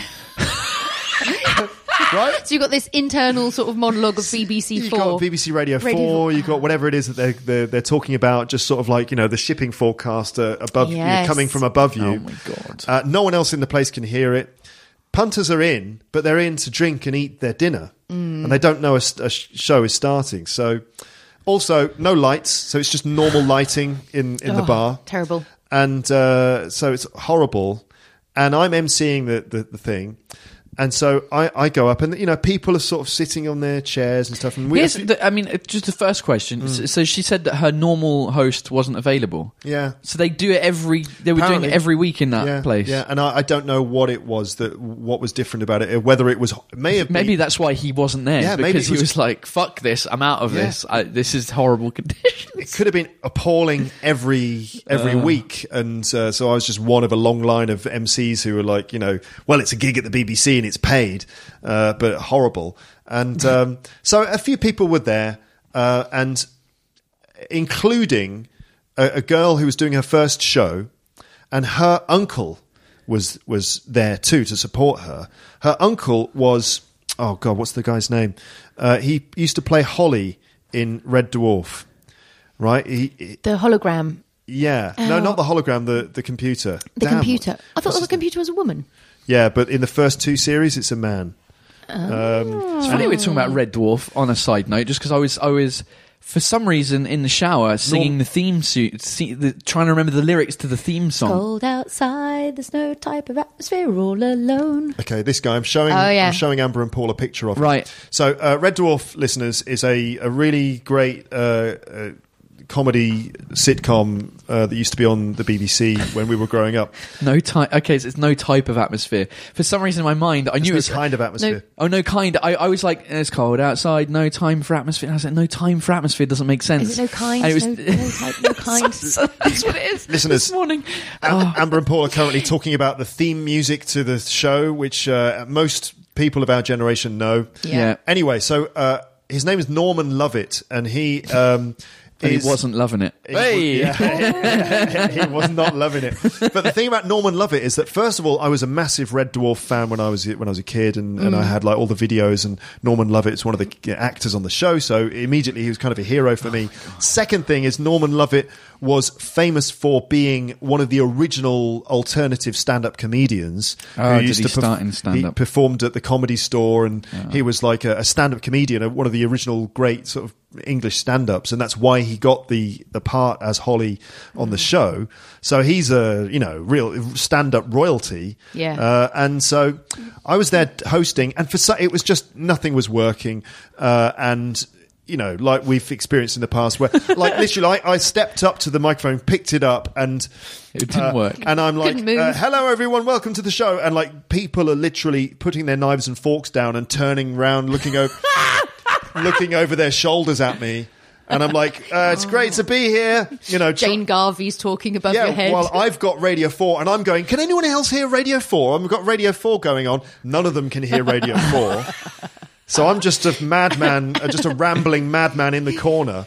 Right? So you've got this internal sort of monologue of B B C You've four. got B B C Radio, Radio four, four. you've got whatever it is that they're, they're, they're talking about, just sort of like, you know, the shipping forecast uh, above you, Yes. coming from above you. Oh my God. Uh, no one else in the place can hear it. Punters are in, but they're in to drink and eat their dinner. Mm. And they don't know a, a show is starting. So also no lights, so it's just normal lighting in, in the Oh, bar. Terrible. And uh, so it's horrible. And I'm emceeing the, the, the thing. And so I, I go up, and you know, people are sort of sitting on their chairs and stuff. And we, Here's the, I mean, uh, just the first question. Mm. So, so she said that her normal host wasn't available. yeah, So they do it every. They were Apparently. doing it every week in that yeah, place. yeah. And I, I don't know what it was that what was different about it. Whether it was it may have Maybe been, that's why he wasn't there. Yeah, maybe because it was- he was like, "Fuck this! I'm out of Yeah. this. I, this is horrible conditions." it could have been appalling every every Uh. week. And uh, so I was just one of a long line of M Cs who were like, you know, well, it's a gig at the B B C and it's paid. Uh, but horrible. And um, so a few people were there, uh, and including a, a girl who was doing her first show, and her uncle was was there too to support her. Her uncle was, oh God, what's the guy's name? Uh, he used to play Holly in Red Dwarf, right? He, he- The hologram. yeah, no, Oh. not the hologram, the, the computer. The Damn. computer. I thought the computer was a woman. Yeah, but in the first two series, it's a man. It's funny we're talking about Red Dwarf on a side note, just because I was, I was, for some reason, in the shower singing the theme suit, see, the, trying to remember the lyrics to the theme song. Cold outside, there's no type of atmosphere, we're all alone. Okay, this guy. I'm showing. Oh, yeah. I'm showing Amber and Paul a picture of. him. Right. So, uh, Red Dwarf listeners is a, a really great uh, uh, comedy sitcom uh, that used to be on the B B C when we were growing up. No type. Okay, so it's no type of atmosphere. For some reason, in my mind, I knew There's it no was kind of atmosphere. No, oh no, kind. I, I was like, it's cold outside. No time for atmosphere. And I was like, no time for atmosphere doesn't make sense. Is it no kind? And it was, no, no type, no kind. so, that's what it is. Listeners, this morning. Am- Oh. Amber and Paul are currently talking about the theme music to the show, which uh, most people of our generation know. Yeah. Yeah. Anyway, so uh, his name is Norman Lovett, and he um, But is, he wasn't loving it. He, Hey! yeah, he was not loving it. But the thing about Norman Lovett is that, first of all, I was a massive Red Dwarf fan when I was when I was a kid, and, and I had like all the videos. And Norman Lovett's one of the actors on the show, so immediately he was kind of a hero for me. Second thing is Norman Lovett was famous for being one of the original alternative stand-up comedians. Oh, who did used he to start in stand-up? He performed at the Comedy Store, and he was like a, a stand-up comedian, one of the original great sort of English stand-ups, and that's why he got the the part as Holly on the show. So he's a you know real stand-up royalty. Yeah. Uh, and so I was there hosting, and for so, it was just nothing was working, uh, and. You know, like we've experienced in the past, where, like, literally, I, I stepped up to the microphone, picked it up, and It didn't uh, work. And I'm like, Couldn't move. uh, "Hello, everyone, welcome to the show." And like, people are literally putting their knives and forks down and turning around, looking over, looking over their shoulders at me. And I'm like, uh, "It's great to be here." You know, tr- Jane Garvey's talking above yeah, your head. well, I've got Radio four, and I'm going, can anyone else hear Radio four? I've got Radio four going on. None of them can hear Radio four. So I'm just a madman, uh, just a rambling madman in the corner.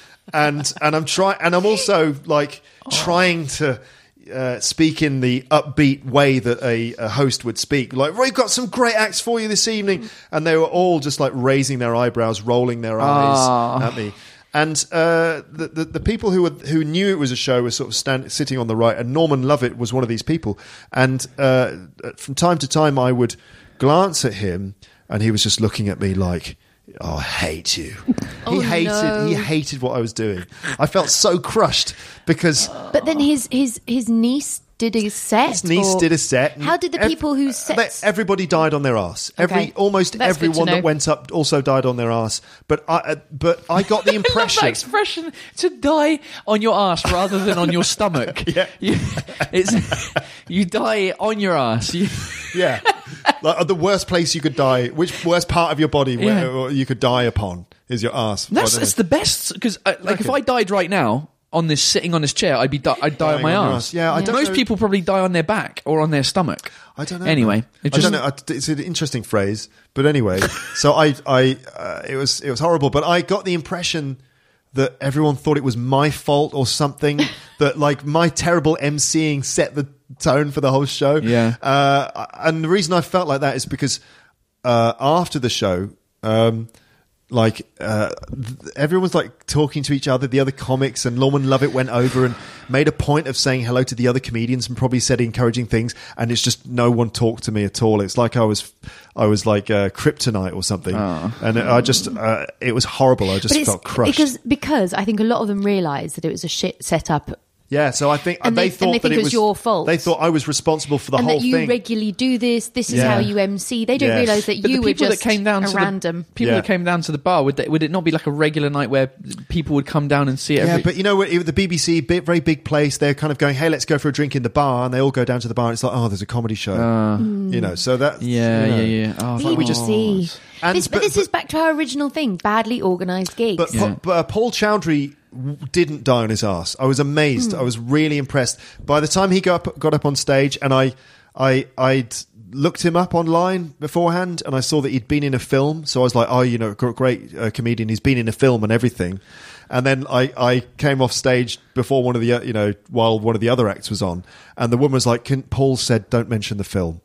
And and I'm trying, and I'm also like trying to uh, speak in the upbeat way that a, a host would speak. Like, we've got some great acts for you this evening. And they were all just like raising their eyebrows, rolling their eyes Oh. at me. And uh, the, the the people who were, who knew it was a show were sort of stand, sitting on the right, and Norman Lovett was one of these people. And uh, from time to time, I would glance at him, and he was just looking at me like, "Oh, I hate you." Oh, he hated no. he hated what I was doing. I felt so crushed because But then his his his niece did a set. his niece or- did a set. How did the Ev- people whose they- sets? Everybody died on their ass. Every Okay. almost That's good to everyone know. that went up also died on their ass. But I uh, but I got the I love impression. that expression, to die on your ass rather than on your stomach. Yeah. You, it's, you die on your ass. You, Yeah, like uh, the worst place you could die. Which worst part of your body where Yeah. you could die upon is your ass. that's I don't that's know. the best, because uh, like if Reckon. I died right now on this, sitting on this chair, I'd be di- I'd die on Dying my on your ass. ass. Yeah, I don't Most know- people probably die on their back or on their stomach. I don't know. Anyway, man. it I just- don't know. I- It's an interesting phrase, but anyway. So I, I, uh, it was, it was horrible. But I got the impression that everyone thought it was my fault or something. That like my terrible emceeing set the tone for the whole show. Yeah. Uh, and the reason I felt like that is because uh, after the show. Um, Like uh, th- everyone's like talking to each other, the other comics, and Norman Lovett went over and made a point of saying hello to the other comedians and probably said encouraging things. And it's just no one talked to me at all. It's like I was, I was like uh, kryptonite or something. And I just, uh, it was horrible. I just But it's felt crushed. because because I think a lot of them realised that it was a shit setup. yeah, so I think And they, they- and thought they that think it it was your fault. They thought I was responsible for the and whole that you thing. regularly do this. This is Yeah. how you M C. They don't Yes. realise that But you the were people just that came down a to the- random. People Yeah. that came down to the bar, would they, would it not be like a regular night where people would come down and see it? Yeah, every- but you know, what, the B B C, big, very big place, they're kind of going, hey, let's go for a drink in the bar. And they all go down to the bar and it's like, oh, there's a comedy show. You know, so that. yeah, you know. yeah, yeah. Oh, like we just- B B C. And- this, but, but- this but- is back to our original thing: badly organised gigs. But, Yeah. but uh, Paul Chowdhury w- didn't die on his ass. I was amazed. I was really impressed. By the time he got up, got up on stage, and I, I, I'd looked him up online beforehand, and I saw that he'd been in a film. So I was like, oh, you know, gr- great uh, comedian. He's been in a film and everything. And then I, I came off stage before one of the, uh, you know, while one of the other acts was on, and the woman was like, Can, Paul said, don't mention the film.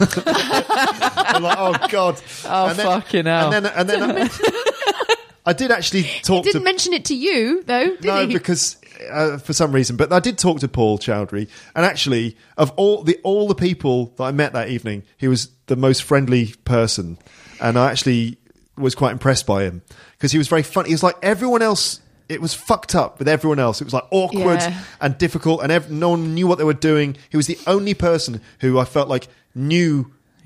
I'm like, oh god! Oh, and then, fucking hell. And then, and then I, I did actually talk Didn't to mention it to you though, did no, he? because uh, for some reason, but I did talk to Paul Chowdhury, and actually, of all the all the people that I met that evening, he was the most friendly person, and I actually was quite impressed by him because he was very funny. He was like everyone else. It was fucked up with everyone else. It was like awkward Yeah. and difficult, and ev- no one knew what they were doing. He was the only person who I felt like knew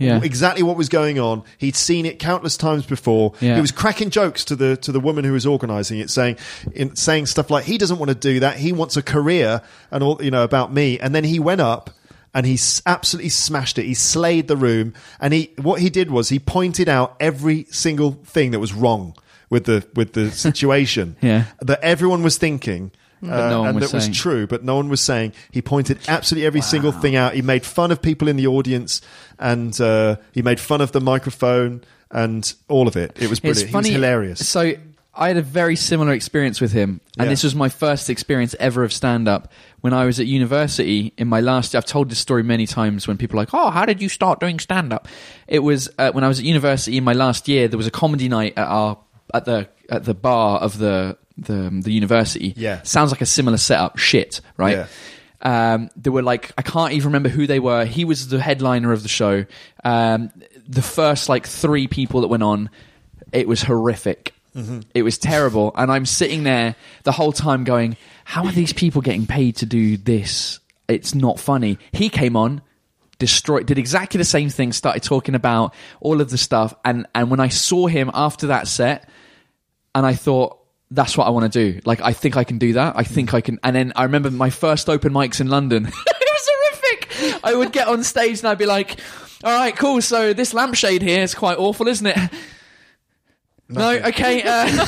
Yeah. exactly what was going on. He'd seen it countless times before. Yeah. He was cracking jokes to the to the woman who was organising it, saying in, saying stuff like, "He doesn't want to do that. He wants a career," and all, you know, about me. And then he went up and he s- absolutely smashed it. He slayed the room. And he what he did was he pointed out every single thing that was wrong with the with the situation Yeah. that everyone was thinking. But Uh, no one and was that saying. was true, but no one was saying. He pointed absolutely every single thing out. He made fun of people in the audience, and uh, he made fun of the microphone and all of it. It was brilliant. He was hilarious. So I had a very similar experience with him, and Yeah. this was my first experience ever of stand-up when I was at university in my last. I've told this story many times when people are like, "Oh, how did you start doing stand-up?" It was uh, when I was at university in my last year. There was a comedy night at our at the at the bar of the the the university. Yeah. Sounds like a similar setup. Shit, right? Yeah. Um, there were like, I can't even remember who they were. He was the headliner of the show. Um, the first like three people that went on, it was horrific. Mm-hmm. It was terrible. And I'm sitting there the whole time going, how are these people getting paid to do this? It's not funny. He came on, destroyed, did exactly the same thing, started talking about all of the stuff. And, and when I saw him after that set, and I thought, that's what I want to do. Like, I think I can do that. I think I can. And then I remember my first open mics in London. It was horrific. I would get on stage and I'd be like, all right, cool. So this lampshade here is quite awful, isn't it? No, okay. Uh,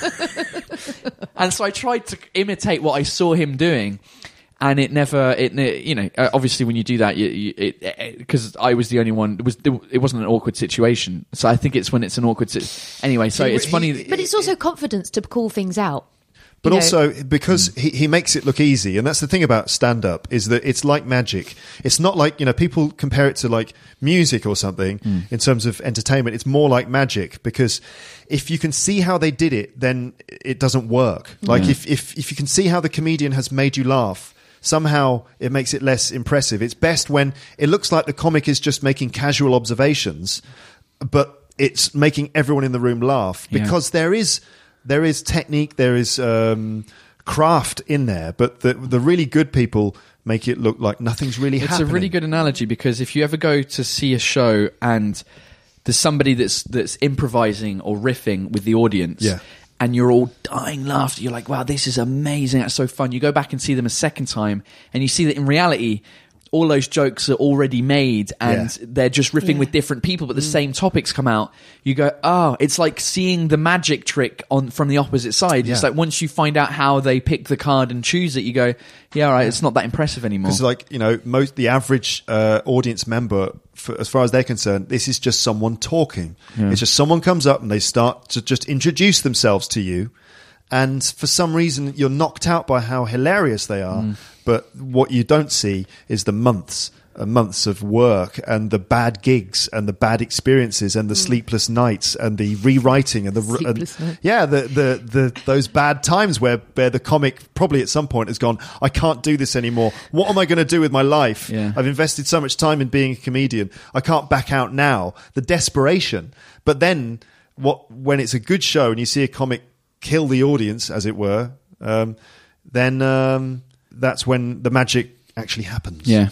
and so I tried to imitate what I saw him doing. And it never, it you know, uh, obviously when you do that, you, you, it because I was the only one. It was it wasn't an awkward situation. So I think it's when it's an awkward situation. Anyway, so He- it's he- funny. But it's also confidence to call things out. But You know, also because he, he makes it look easy, and that's the thing about stand-up is that it's like magic. It's not like, you know, people compare it to like music or something in terms of entertainment. It's more like magic because if you can see how they did it, then it doesn't work. Like if, if if you can see how the comedian has made you laugh, somehow it makes it less impressive. It's best when it looks like the comic is just making casual observations, but it's making everyone in the room laugh Yeah. because there is there is technique, there is um, craft in there, but the the really good people make it look like nothing's really It's happening. a really good analogy because if you ever go to see a show and there's somebody that's that's improvising or riffing with the audience, Yeah. and you're all dying laughter, you're like, wow, this is amazing, that's so fun. You go back and see them a second time and you see that in reality all those jokes are already made and Yeah. they're just riffing Yeah. with different people, but the same topics come out. You go, oh, it's like seeing the magic trick on from the opposite side. It's Yeah. like once you find out how they pick the card and choose it, you go, yeah, all right, it's not that impressive anymore. Because, like, you know, most the average uh, audience member, for, as far as they're concerned, this is just someone talking. It's just someone comes up and they start to just introduce themselves to you, and for some reason you're knocked out by how hilarious they are. But what you don't see is the months. Uh, months of work and the bad gigs and the bad experiences and the sleepless nights and the rewriting and the and, Sleepless nights. yeah the, the the those bad times where where the comic probably at some point has gone, I can't do this anymore. What am I going to do with my life? Yeah. I've invested so much time in being a comedian. I can't back out now. The desperation. But then what when it's a good show and you see a comic kill the audience, as it were, um, then um, that's when the magic actually happens. yeah.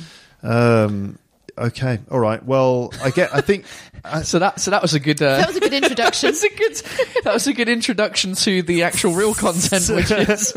Um, okay. All right. Well, I get. I think. I, So that so that was a good uh, That was a good introduction. That's a good. That was a good introduction to the actual real content, which is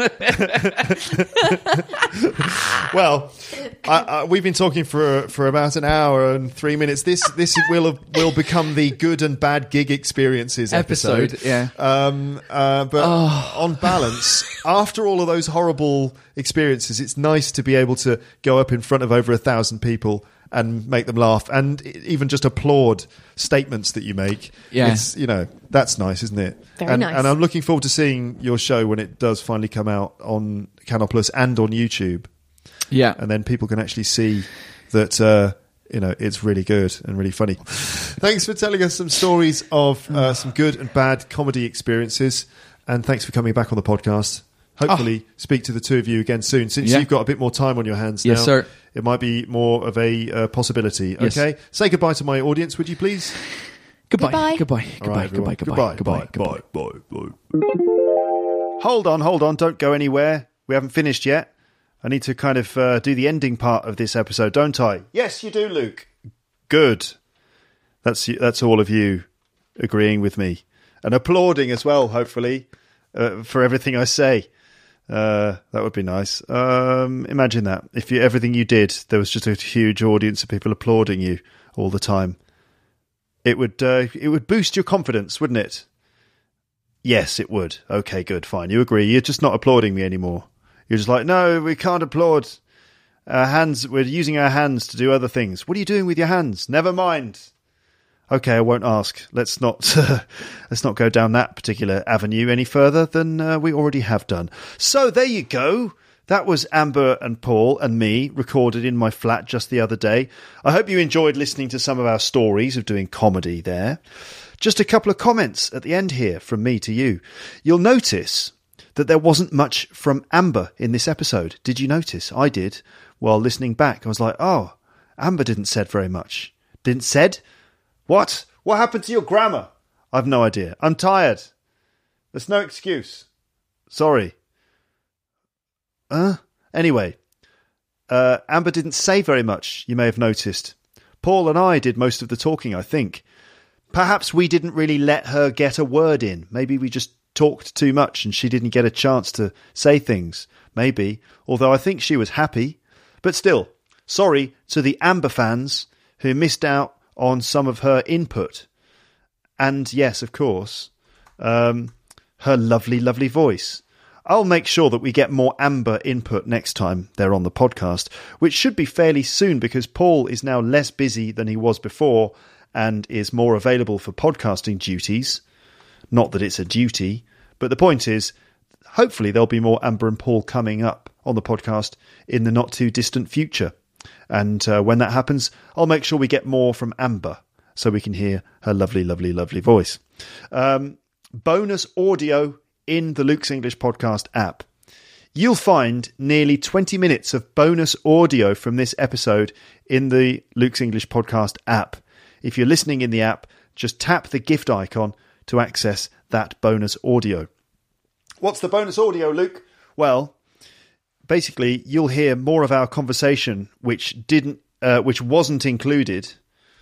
well, I, I, we've been talking for for about an hour and three minutes. This this will will become the good and bad gig experiences episode. Episode, yeah. Um. Uh. But on balance, after all of those horrible experiences, it's nice to be able to go up in front of over a thousand people and make them laugh, and even just applaud statements that you make. Yeah. It's, you know, that's nice, isn't it? Very and, nice. And I'm looking forward to seeing your show when it does finally come out on Canal Plus and on YouTube, yeah. and then people can actually see that uh, you know it's really good and really funny. Thanks for telling us some stories of uh, some good and bad comedy experiences, and thanks for coming back on the podcast. Hopefully, speak to the two of you again soon. Since Yeah. you've got a bit more time on your hands Yes, now, sir. it might be more of a uh, possibility. Yes. Okay, say goodbye to my audience, would you please? Goodbye. Goodbye. Goodbye. All Goodbye. right, everyone. Goodbye. Goodbye. Goodbye. Bye. Bye. Bye. Hold on, hold on. Don't go anywhere. We haven't finished yet. I need to kind of uh, do the ending part of this episode, don't I? Yes, you do, Luke. Good. That's that's all of you agreeing with me and applauding as well, hopefully, uh, for everything I say. Uh, that would be nice. Um, imagine that. If you, everything you did, there was just a huge audience of people applauding you all the time. It would uh, it would boost your confidence, wouldn't it? Yes, it would. Okay, good, fine. You agree. You're just not applauding me anymore. You're just like, no, we can't applaud. Our hands, we're using our hands to do other things. What are you doing with your hands? Never mind. Okay, I won't ask. Let's not uh, let's not go down that particular avenue any further than uh, we already have done. So there you go. That was Amber and Paul and me recorded in my flat just the other day. I hope you enjoyed listening to some of our stories of doing comedy there. Just a couple of comments at the end here from me to you. You'll notice that there wasn't much from Amber in this episode. Did you notice? I did. While listening back, I was like, oh, Amber didn't said very much. Didn't said? What? What happened to your grammar? I've no idea. I'm tired. There's no excuse. Sorry. Uh, anyway, uh, Amber didn't say very much, you may have noticed. Paul and I did most of the talking, I think. Perhaps we didn't really let her get a word in. Maybe we just talked too much and she didn't get a chance to say things. Maybe. Although I think she was happy. But still, sorry to the Amber fans who missed out on some of her input. And yes, of course, um, her lovely, lovely voice. I'll make sure that we get more Amber input next time they're on the podcast, which should be fairly soon because Paul is now less busy than he was before and is more available for podcasting duties. Not that it's a duty, but the point is, hopefully there'll be more Amber and Paul coming up on the podcast in the not too distant future. And uh, when that happens, I'll make sure we get more from Amber so we can hear her lovely, lovely, lovely voice. Um, bonus audio in the Luke's English Podcast app. You'll find nearly twenty minutes of bonus audio from this episode in the Luke's English Podcast app. If you're listening in the app, just tap the gift icon to access that bonus audio. What's the bonus audio, Luke? Well, basically, you'll hear more of our conversation, which didn't, uh, which wasn't included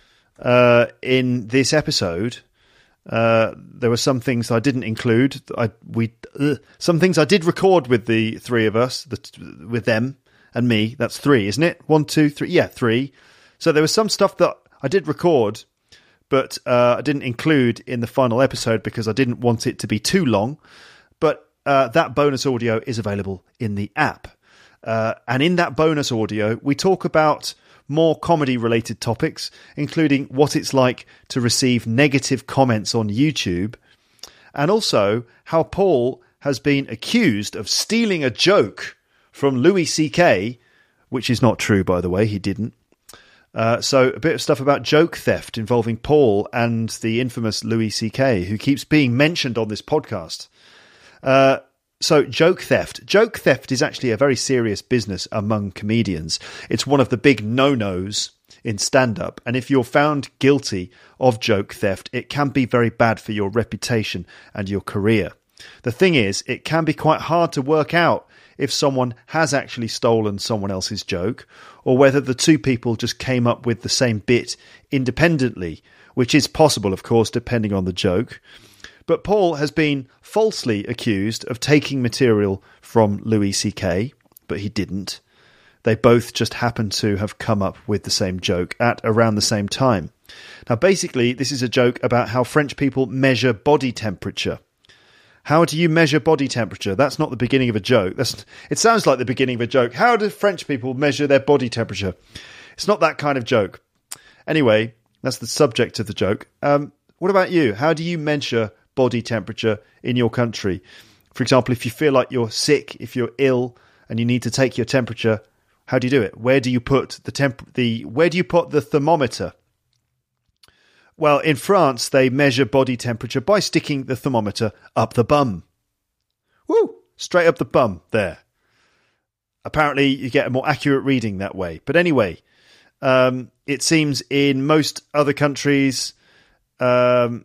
uh, in this episode. Uh, there were some things I didn't include. I we uh, some things I did record with the three of us, the, with them and me. That's three, isn't it? One, two, three. Yeah, three. So there was some stuff that I did record, but uh, I didn't include in the final episode because I didn't want it to be too long. But uh, that bonus audio is available in the app. Uh, and in that bonus audio, we talk about more comedy-related topics, including what it's like to receive negative comments on YouTube, and also how Paul has been accused of stealing a joke from Louis C K, which is not true, by the way, he didn't. Uh, so a bit of stuff about joke theft involving Paul and the infamous Louis C K, who keeps being mentioned on this podcast. Uh, so joke theft. Joke theft is actually a very serious business among comedians. It's one of the big no-nos in stand-up. And if you're found guilty of joke theft, it can be very bad for your reputation and your career. The thing is, it can be quite hard to work out if someone has actually stolen someone else's joke, or whether the two people just came up with the same bit independently, which is possible, of course, depending on the joke. But Paul has been falsely accused of taking material from Louis C K, but he didn't. They both just happened to have come up with the same joke at around the same time. Now, basically, this is a joke about how French people measure body temperature. How do you measure body temperature? That's not the beginning of a joke. That's, it sounds like the beginning of a joke. How do French people measure their body temperature? It's not that kind of joke. Anyway, that's the subject of the joke. Um, what about you? How do you measure body temperature in your country? For example, if you feel like you're sick, if you're ill, and you need to take your temperature, how do you do it? Where do you put the temp? The where do you put the thermometer? Well, in France, they measure body temperature by sticking the thermometer up the bum. Woo! Straight up the bum, there. Apparently, you get a more accurate reading that way. But anyway, um, it seems in most other countries, um,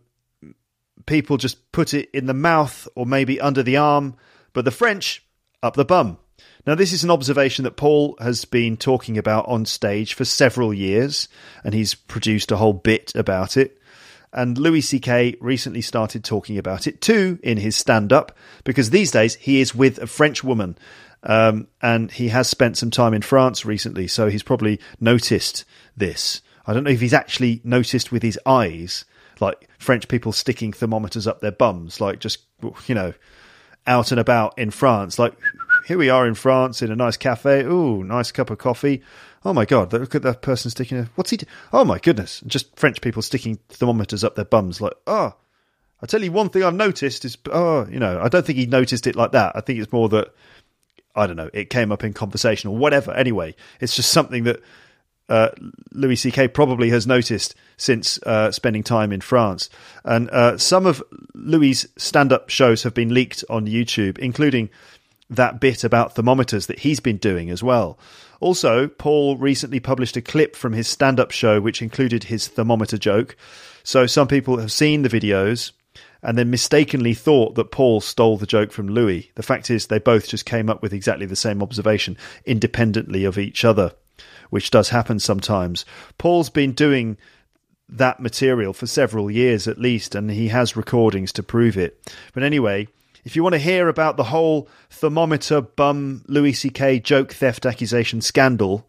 people just put it in the mouth or maybe under the arm. But the French, up the bum. Now, this is an observation that Paul has been talking about on stage for several years, and he's produced a whole bit about it. And Louis C K recently started talking about it too in his stand-up, because these days he is with a French woman, um, and he has spent some time in France recently, so he's probably noticed this. I don't know if he's actually noticed with his eyes, like French people sticking thermometers up their bums, like just, you know, out and about in France, like... Here we are in France in a nice cafe. Ooh, nice cup of coffee. Oh my God, look at that person sticking a... What's he do? Oh my goodness. Just French people sticking thermometers up their bums like, oh, I tell you one thing I've noticed is, oh, you know, I don't think he noticed it like that. I think it's more that, I don't know, it came up in conversation or whatever. Anyway, it's just something that uh, Louis C K probably has noticed since uh, spending time in France. And uh, some of Louis' stand-up shows have been leaked on YouTube, including... that bit about thermometers that he's been doing as well. Also, Paul recently published a clip from his stand-up show which included his thermometer joke. So some people have seen the videos and then mistakenly thought that Paul stole the joke from Louis. The fact is they both just came up with exactly the same observation independently of each other, which does happen sometimes. Paul's been doing that material for several years at least, and he has recordings to prove it. But anyway... if you want to hear about the whole thermometer bum Louis C K joke theft accusation scandal,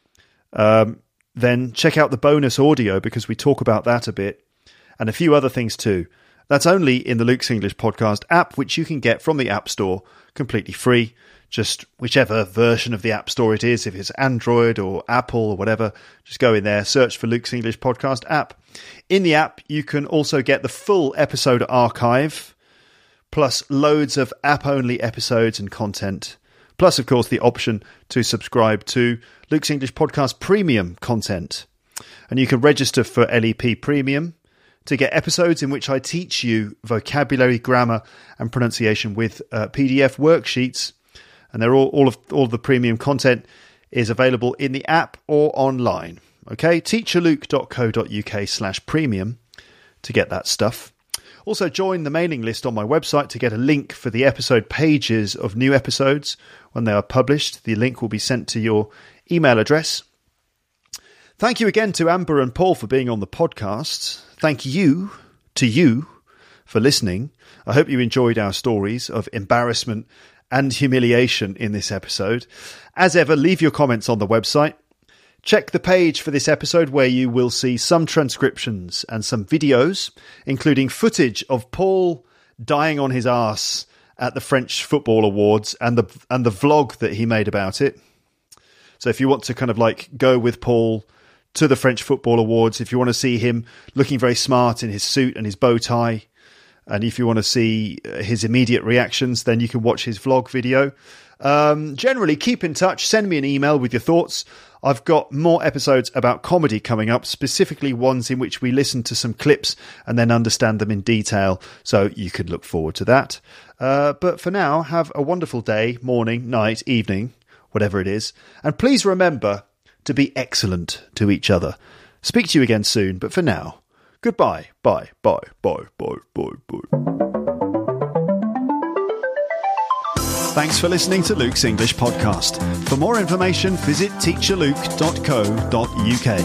um, then check out the bonus audio because we talk about that a bit and a few other things too. That's only in the Luke's English Podcast app, which you can get from the App Store completely free. Just whichever version of the App Store it is, if it's Android or Apple or whatever, just go in there, search for Luke's English Podcast app. In the app, you can also get the full episode archive, plus loads of app-only episodes and content, plus, of course, the option to subscribe to Luke's English Podcast Premium content. And you can register for L E P Premium to get episodes in which I teach you vocabulary, grammar, and pronunciation with uh, P D F worksheets. And they're all, all of all of the premium content is available in the app or online. Okay, teacherluke.co.uk slash premium to get that stuff. Also, join the mailing list on my website to get a link for the episode pages of new episodes when they are published. The link will be sent to your email address. Thank you again to Amber and Paul for being on the podcast. Thank you to you for listening. I hope you enjoyed our stories of embarrassment and humiliation in this episode. As ever, leave your comments on the website. Check the page for this episode where you will see some transcriptions and some videos, including footage of Paul dying on his arse at the French Football Awards and the and the vlog that he made about it. So if you want to kind of like go with Paul to the French Football Awards, if you want to see him looking very smart in his suit and his bow tie, and if you want to see his immediate reactions, then you can watch his vlog video. Um, generally, keep in touch. Send me an email with your thoughts. I've got more episodes about comedy coming up, specifically ones in which we listen to some clips and then understand them in detail. So you could look forward to that. Uh, but for now, have a wonderful day, morning, night, evening, whatever it is. And please remember to be excellent to each other. Speak to you again soon. But for now, goodbye. Bye, bye, bye, bye, bye, bye. Thanks for listening to Luke's English Podcast. For more information, visit teacher luke dot co dot uk.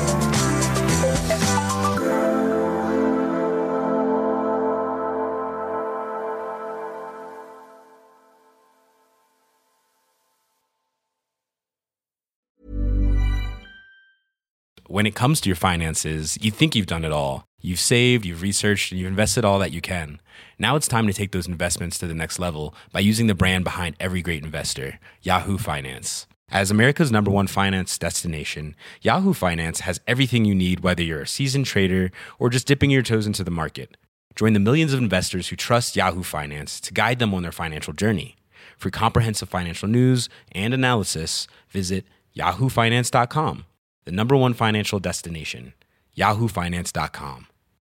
When it comes to your finances, you think you've done it all. You've saved, you've researched, and you've invested all that you can. Now it's time to take those investments to the next level by using the brand behind every great investor, Yahoo Finance. As America's number one finance destination, Yahoo Finance has everything you need, whether you're a seasoned trader or just dipping your toes into the market. Join the millions of investors who trust Yahoo Finance to guide them on their financial journey. For comprehensive financial news and analysis, visit yahoo finance dot com. The number one financial destination, yahoo finance dot com.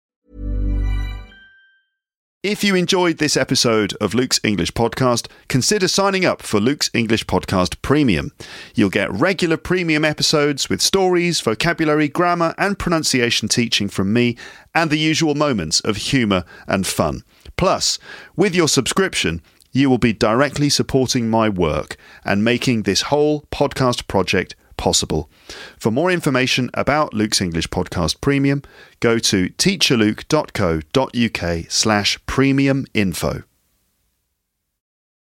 If you enjoyed this episode of Luke's English Podcast, consider signing up for Luke's English Podcast Premium. You'll get regular premium episodes with stories, vocabulary, grammar, and pronunciation teaching from me, and the usual moments of humour and fun. Plus, with your subscription, you will be directly supporting my work and making this whole podcast project possible. For more information about Luke's English Podcast Premium, go to teacherluke.co.uk slash premium info.